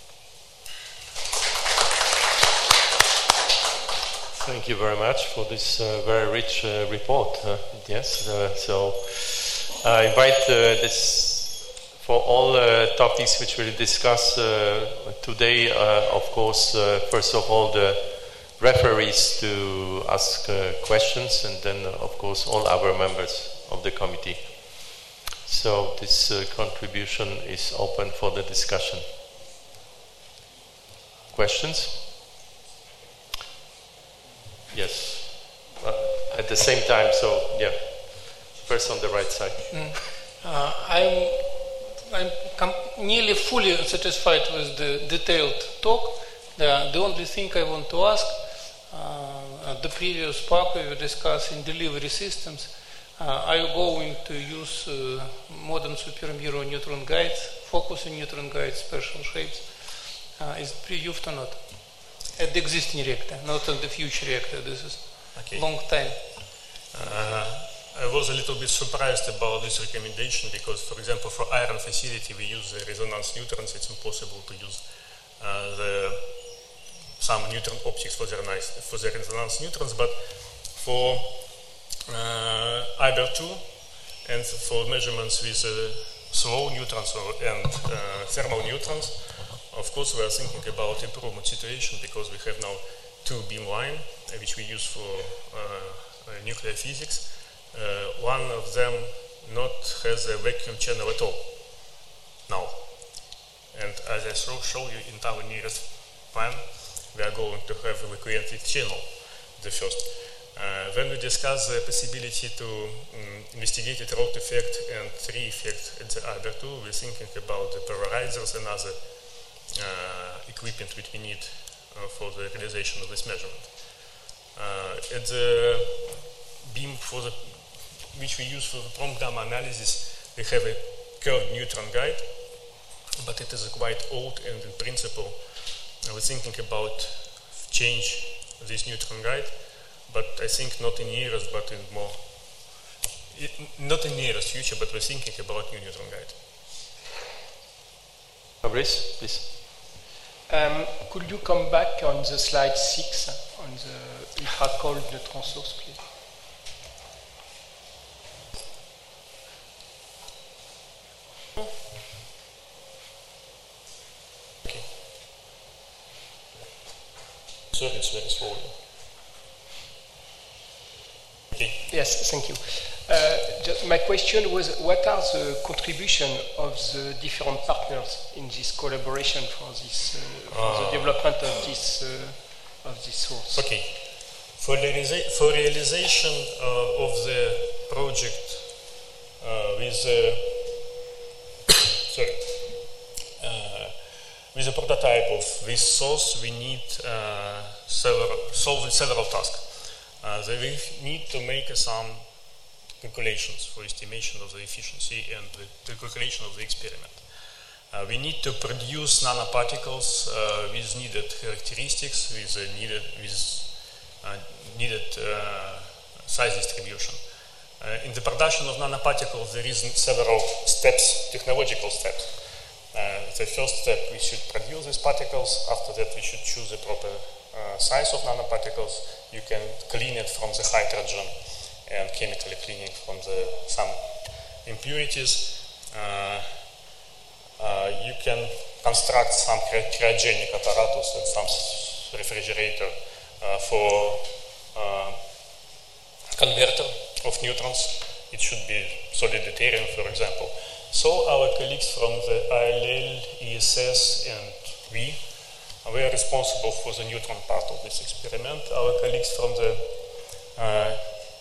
Thank you very much for this uh, very rich uh, report. Uh, yes, uh, so I invite uh, this for all uh, topics which we'll discuss uh, today. Uh, of course, uh, first of all, the referees to ask uh, questions, and then, uh, of course, all our members of the committee. So this uh, contribution is open for the discussion. Questions? Yes, uh, at the same time, so yeah, first on the right side. Mm. Uh, I'm, I'm com- nearly fully satisfied with the detailed talk. The, the only thing I want to ask, uh, at the previous part we were discussing delivery systems. Uh, are you going to use uh, modern supermiro neutron guides, focusing neutron guides, special shapes? Uh, is it pre-used or not? At the existing reactor, not at the future reactor. This is okay. Long time. Uh, I was a little bit surprised about this recommendation because, for example, for iron facility we use the resonance neutrons. It's impossible to use uh, the some neutron optics for the, for the resonance neutrons, but for uh, I B R two and for measurements with uh, slow neutrons or, and uh, thermal neutrons, of course, we are thinking about improvement situation because we have now two beamline, uh, which we use for uh, uh, nuclear physics. Uh, one of them not has a vacuum channel at all now. And as I show, show you in our nearest plan, we are going to have a evacuated channel, the first. Uh, when we discuss the possibility to um, investigate a rot effect and tree effect at the I B R two, we're thinking about the polarizers and other Uh, equipment which we need uh, for the realization of this measurement. Uh, at the beam for the which we use for the prompt gamma analysis, we have a curved neutron guide, but it is quite old, and in principle, I was thinking about change this neutron guide, but I think not in years, but in more, it, not in nearest future, but we're thinking about new neutron guide. Fabrice, please. Um, could you come back on the slide six on the ultra-cold neutron source, please? Okay. two-thirds very slowly. Okay. Yes, thank you. Uh, just my question was, what are the contribution of the different partners in this collaboration for this uh, for Uh, the development of this uh, of this source? Okay. For, realisa- for realization uh, of the project uh, with uh, sorry uh, with a prototype of this source, we need uh, several solve several tasks. Uh, they will need to make uh, some calculations for estimation of the efficiency and the, the calculation of the experiment. Uh, we need to produce nanoparticles uh, with needed characteristics, with uh, needed with uh, needed uh, size distribution. Uh, in the production of nanoparticles, there is several steps, technological steps. Uh, the first step, we should produce these particles. After that, we should choose the proper uh, size of nanoparticles. You can clean it from the hydrogen and chemically cleaning from the some impurities. Uh, uh, you can construct some cryogenic apparatus and some refrigerator uh, for uh, converter of neutrons. It should be solid deuterium, for example. So our colleagues from the I L L, E S S, and we, we are responsible for the neutron part of this experiment. Our colleagues from the uh,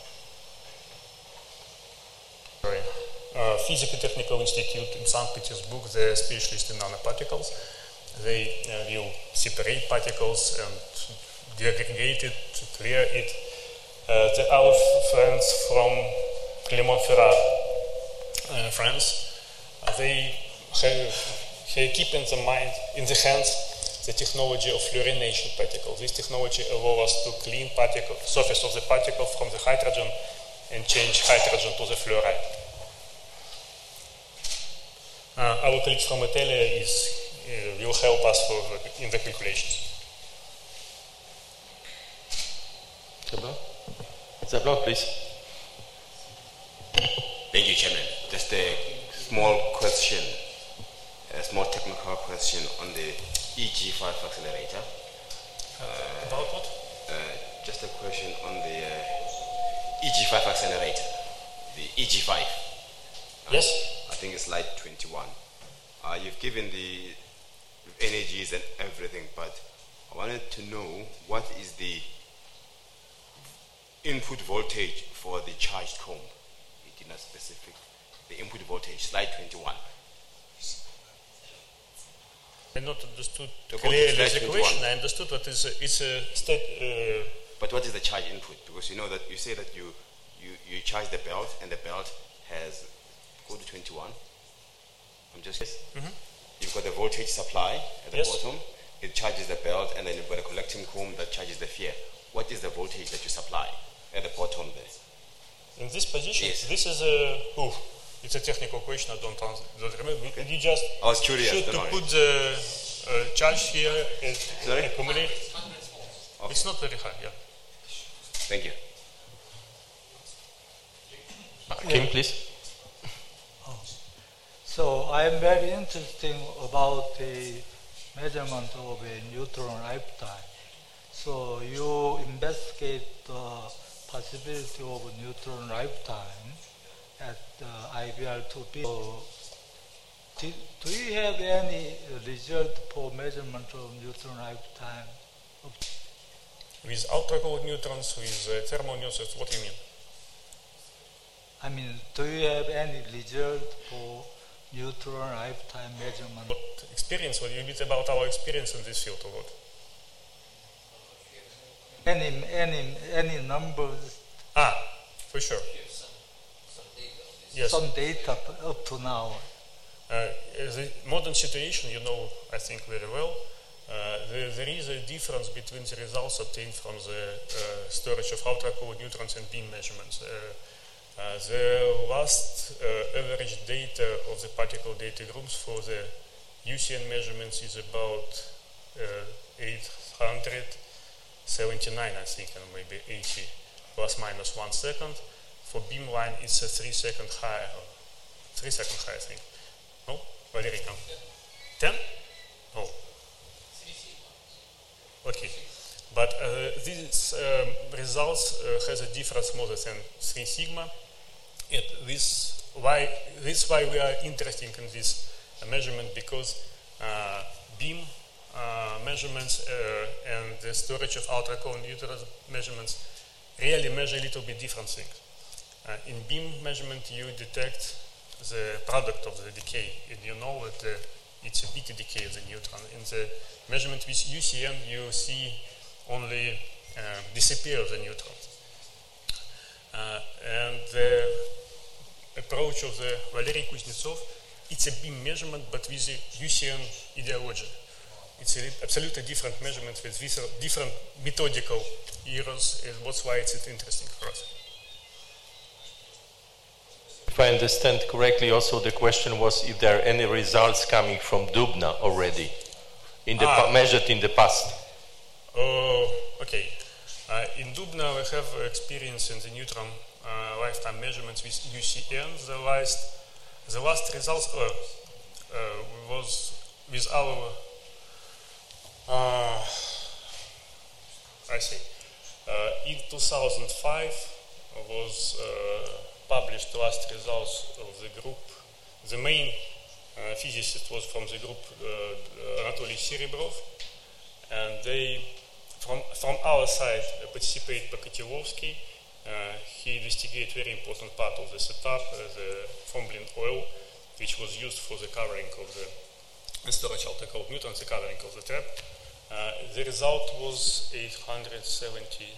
sorry, uh, Physico-Technical Institute in Saint Petersburg, they are specialists in nanoparticles. They uh, will separate particles and deaggregate it, clear it. Uh, the, our friends from Clermont-Ferrand, uh, France, uh, they have, they keep in the mind, in the hands, the technology of fluorination particles. This technology allows us to clean particle, surface of the particle from the hydrogen and change hydrogen to the fluoride. Uh, our colleagues from Italy is, uh, will help us for, in the calculations. Zablo? Zablo, please. Thank you, Chairman. Just a small question, a small technical question on the E G five accelerator. Uh, about what? Uh, just a question on the uh, E G five accelerator, the E G five. Uh, yes. I think it's slide twenty-one. Uh, you've given the energies and everything, but I wanted to know what is the input voltage for the charged comb. It did not specific the input voltage, slide twenty-one. I not understood The clearly voltage the slide question. twenty-one. I understood what is a, it's a state. Uh, But what is the charge input? Because you know that you say that you you, you charge the belt and the belt has go to twenty-one. I'm just mm-hmm. You've got the voltage supply at the Yes. bottom. It charges the belt, and then you've got a collecting comb that charges the sphere. What is the voltage that you supply at the bottom there? in this position, Yes. this is a. Oh, it's a technical question. I don't, answer, don't remember. Okay. You just I was curious, should don't to worry. put the uh, charge here and Sorry? accumulate. Okay. It's not very high. Yeah. Thank you. Kim, please. So I'm very interested about the measurement of a neutron lifetime. So you investigate the possibility of a neutron lifetime at uh, I B R two B. So do, do you have any result for measurement of neutron lifetime? With ultra-cold neutrons, with uh, thermal neutrons, what do you mean? I mean, do you have any result for neutron lifetime measurement? What experience? What you mean about our experience in this field, or what? Any any any numbers? Ah, for sure. Yes. Some data up to now. Uh, the modern situation, you know, I think very well. Uh, there, there is a difference between the results obtained from the uh, storage of ultra-cold neutrons and beam measurements. Uh, uh, the last uh, average data of the particle data groups for the U C N measurements is about uh, eight hundred seventy-nine, I think, and maybe eighty, plus minus one second. For beamline, it's a three second high, or three second high, I think. No? Valery, ten? Oh. Okay. But uh, these um, results uh, has a difference more than three sigma. It, this why this why we are interested in this uh, measurement, because uh, beam uh, measurements uh, and the storage of ultra-cold neutron measurements really measure a little bit different things. Uh, in beam measurement, you detect the product of the decay, and you know that the, it's a beta decay of the neutron. In the measurement with U C N, you see only uh, disappear of the neutron. Uh, and the approach of the Valery Kuznetsov, it's a beam measurement, but with a U C N ideology. It's an absolutely different measurement with different methodical errors, and that's why it's interesting for us. If I understand correctly, also the question was if there are any results coming from Dubna already, in the ah. measured in the past. Oh, okay. Uh, in Dubna, we have experience in the neutron uh, lifetime measurements with U C N. The last, the last results uh, uh, was with our, uh, I see, uh, in two thousand five was uh, published last results of the group. The main uh, physicist was from the group uh, Anatoly Serebrov, and they, from, from our side, uh, participate Pokatilovsky. Uh, he investigated very important part of the setup, uh, the formalin oil, which was used for the covering of the, the storage ultra-cold neutrons, the covering of the trap. Uh, the result was eight hundred seventy-eight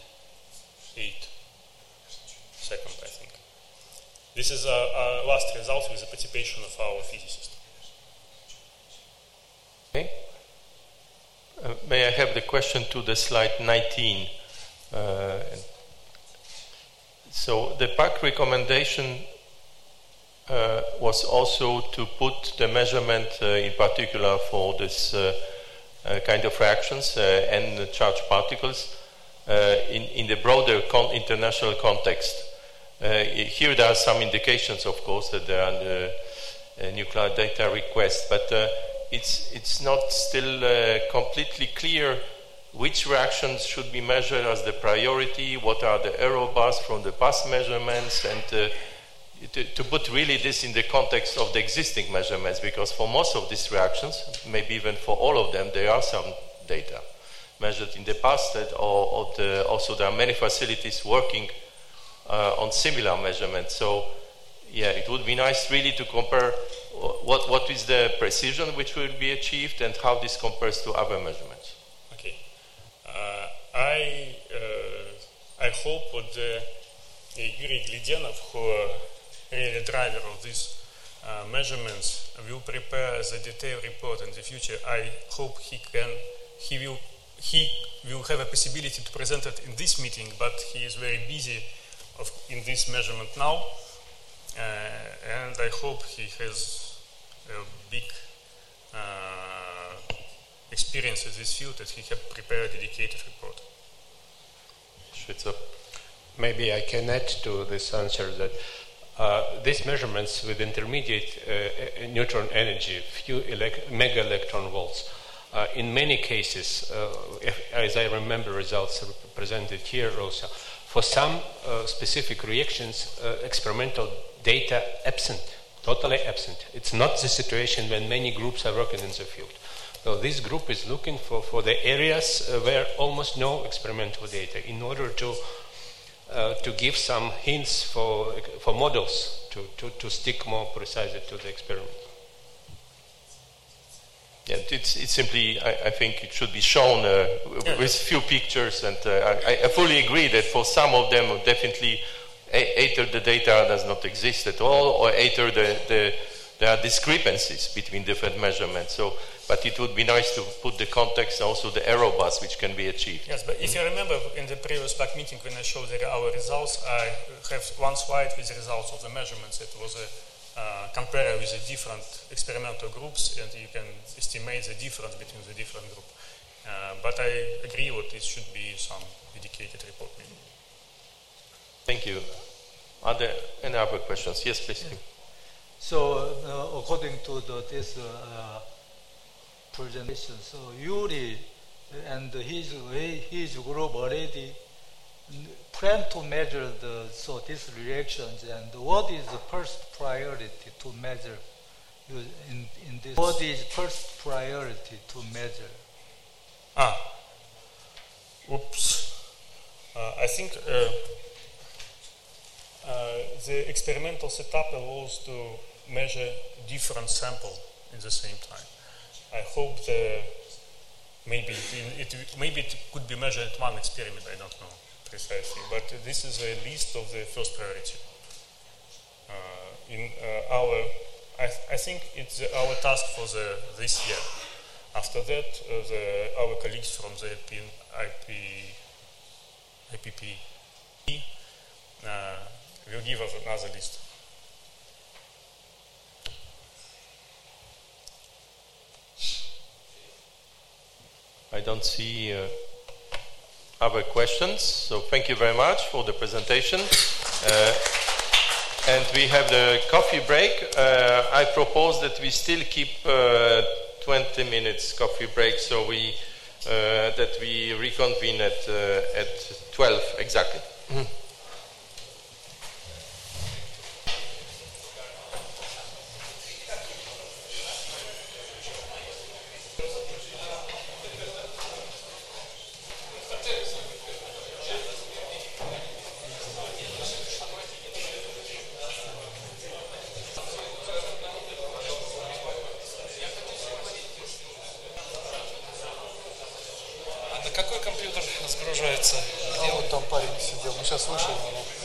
seconds, I think. This is our, our last result with the participation of our physicist. Okay. Uh, may I have the question to the slide nineteen? Uh, so the P A C recommendation uh, was also to put the measurement uh, in particular for this uh, uh, kind of reactions uh, and charged particles uh, in, in the broader con international context. Uh, here there are some indications, of course, that there are the uh, nuclear data requests, but uh, it's, it's not still uh, completely clear which reactions should be measured as the priority, what are the error bars from the past measurements, and uh, to, to put really this in the context of the existing measurements, because for most of these reactions, maybe even for all of them, there are some data measured in the past, that, or, or the, also there are many facilities working Uh, on similar measurements. So, yeah, it would be nice really to compare what, what is the precision which will be achieved and how this compares to other measurements. Okay. Uh, I uh, I hope that the, uh, Yuri Glidenov, who are really driver of these uh, measurements, will prepare the detailed report in the future. I hope he can, he will, he will have a possibility to present it in this meeting, but he is very busy Of, in this measurement now, uh, and I hope he has a big uh, experience in this field that he can prepare a dedicated report. Maybe I can add to this answer that uh, these measurements with intermediate uh, neutron energy, few mega electron volts, uh, in many cases, uh, if, as I remember results presented here also, for some uh, specific reactions, uh, experimental data absent, totally absent. It's not the situation when many groups are working in the field. So this group is looking for, for the areas uh, where almost no experimental data in order to uh, to give some hints for, for models to, to, to stick more precisely to the experiment. Yeah, it's, it's simply, I, I think it should be shown uh, yeah. with few pictures, and uh, I, I fully agree that for some of them, definitely either the data does not exist at all, or either the, the, there are discrepancies between different measurements. So, but it would be nice to put the context, also the error bars which can be achieved. Yes, but if you remember in the previous P A C meeting when I showed our results, I have one slide with the results of the measurements. It was a Uh, compare with the different experimental groups, and you can estimate the difference between the different groups. Uh, but I agree that it should be some dedicated report. Thank you. Are there any other questions? Yes, please. Yeah. So, uh, according to the, this uh, presentation, so Yuri and his his group already plan to measure the so these reactions. And what is the first priority to measure in in this? What is first priority to measure? Ah, oops. Uh, I think uh, uh, the experimental setup allows to measure different samples in the same time. I hope the maybe it, it maybe it could be measured at one experiment. I don't know precisely, but this is a list of the first priority. Uh, in uh, our, I, th I think it's our task for the this year. After that, uh, the, our colleagues from the I P P uh, will give us another list. I don't see uh, other questions, so thank you very much for the presentation. Uh, and we have the coffee break. Uh, I propose that we still keep uh, twenty minutes coffee break, so we uh, that we reconvene at uh, at twelve exactly. Mm-hmm. Какой компьютер загружается? Где вот там парень сидел? Мы сейчас вышли.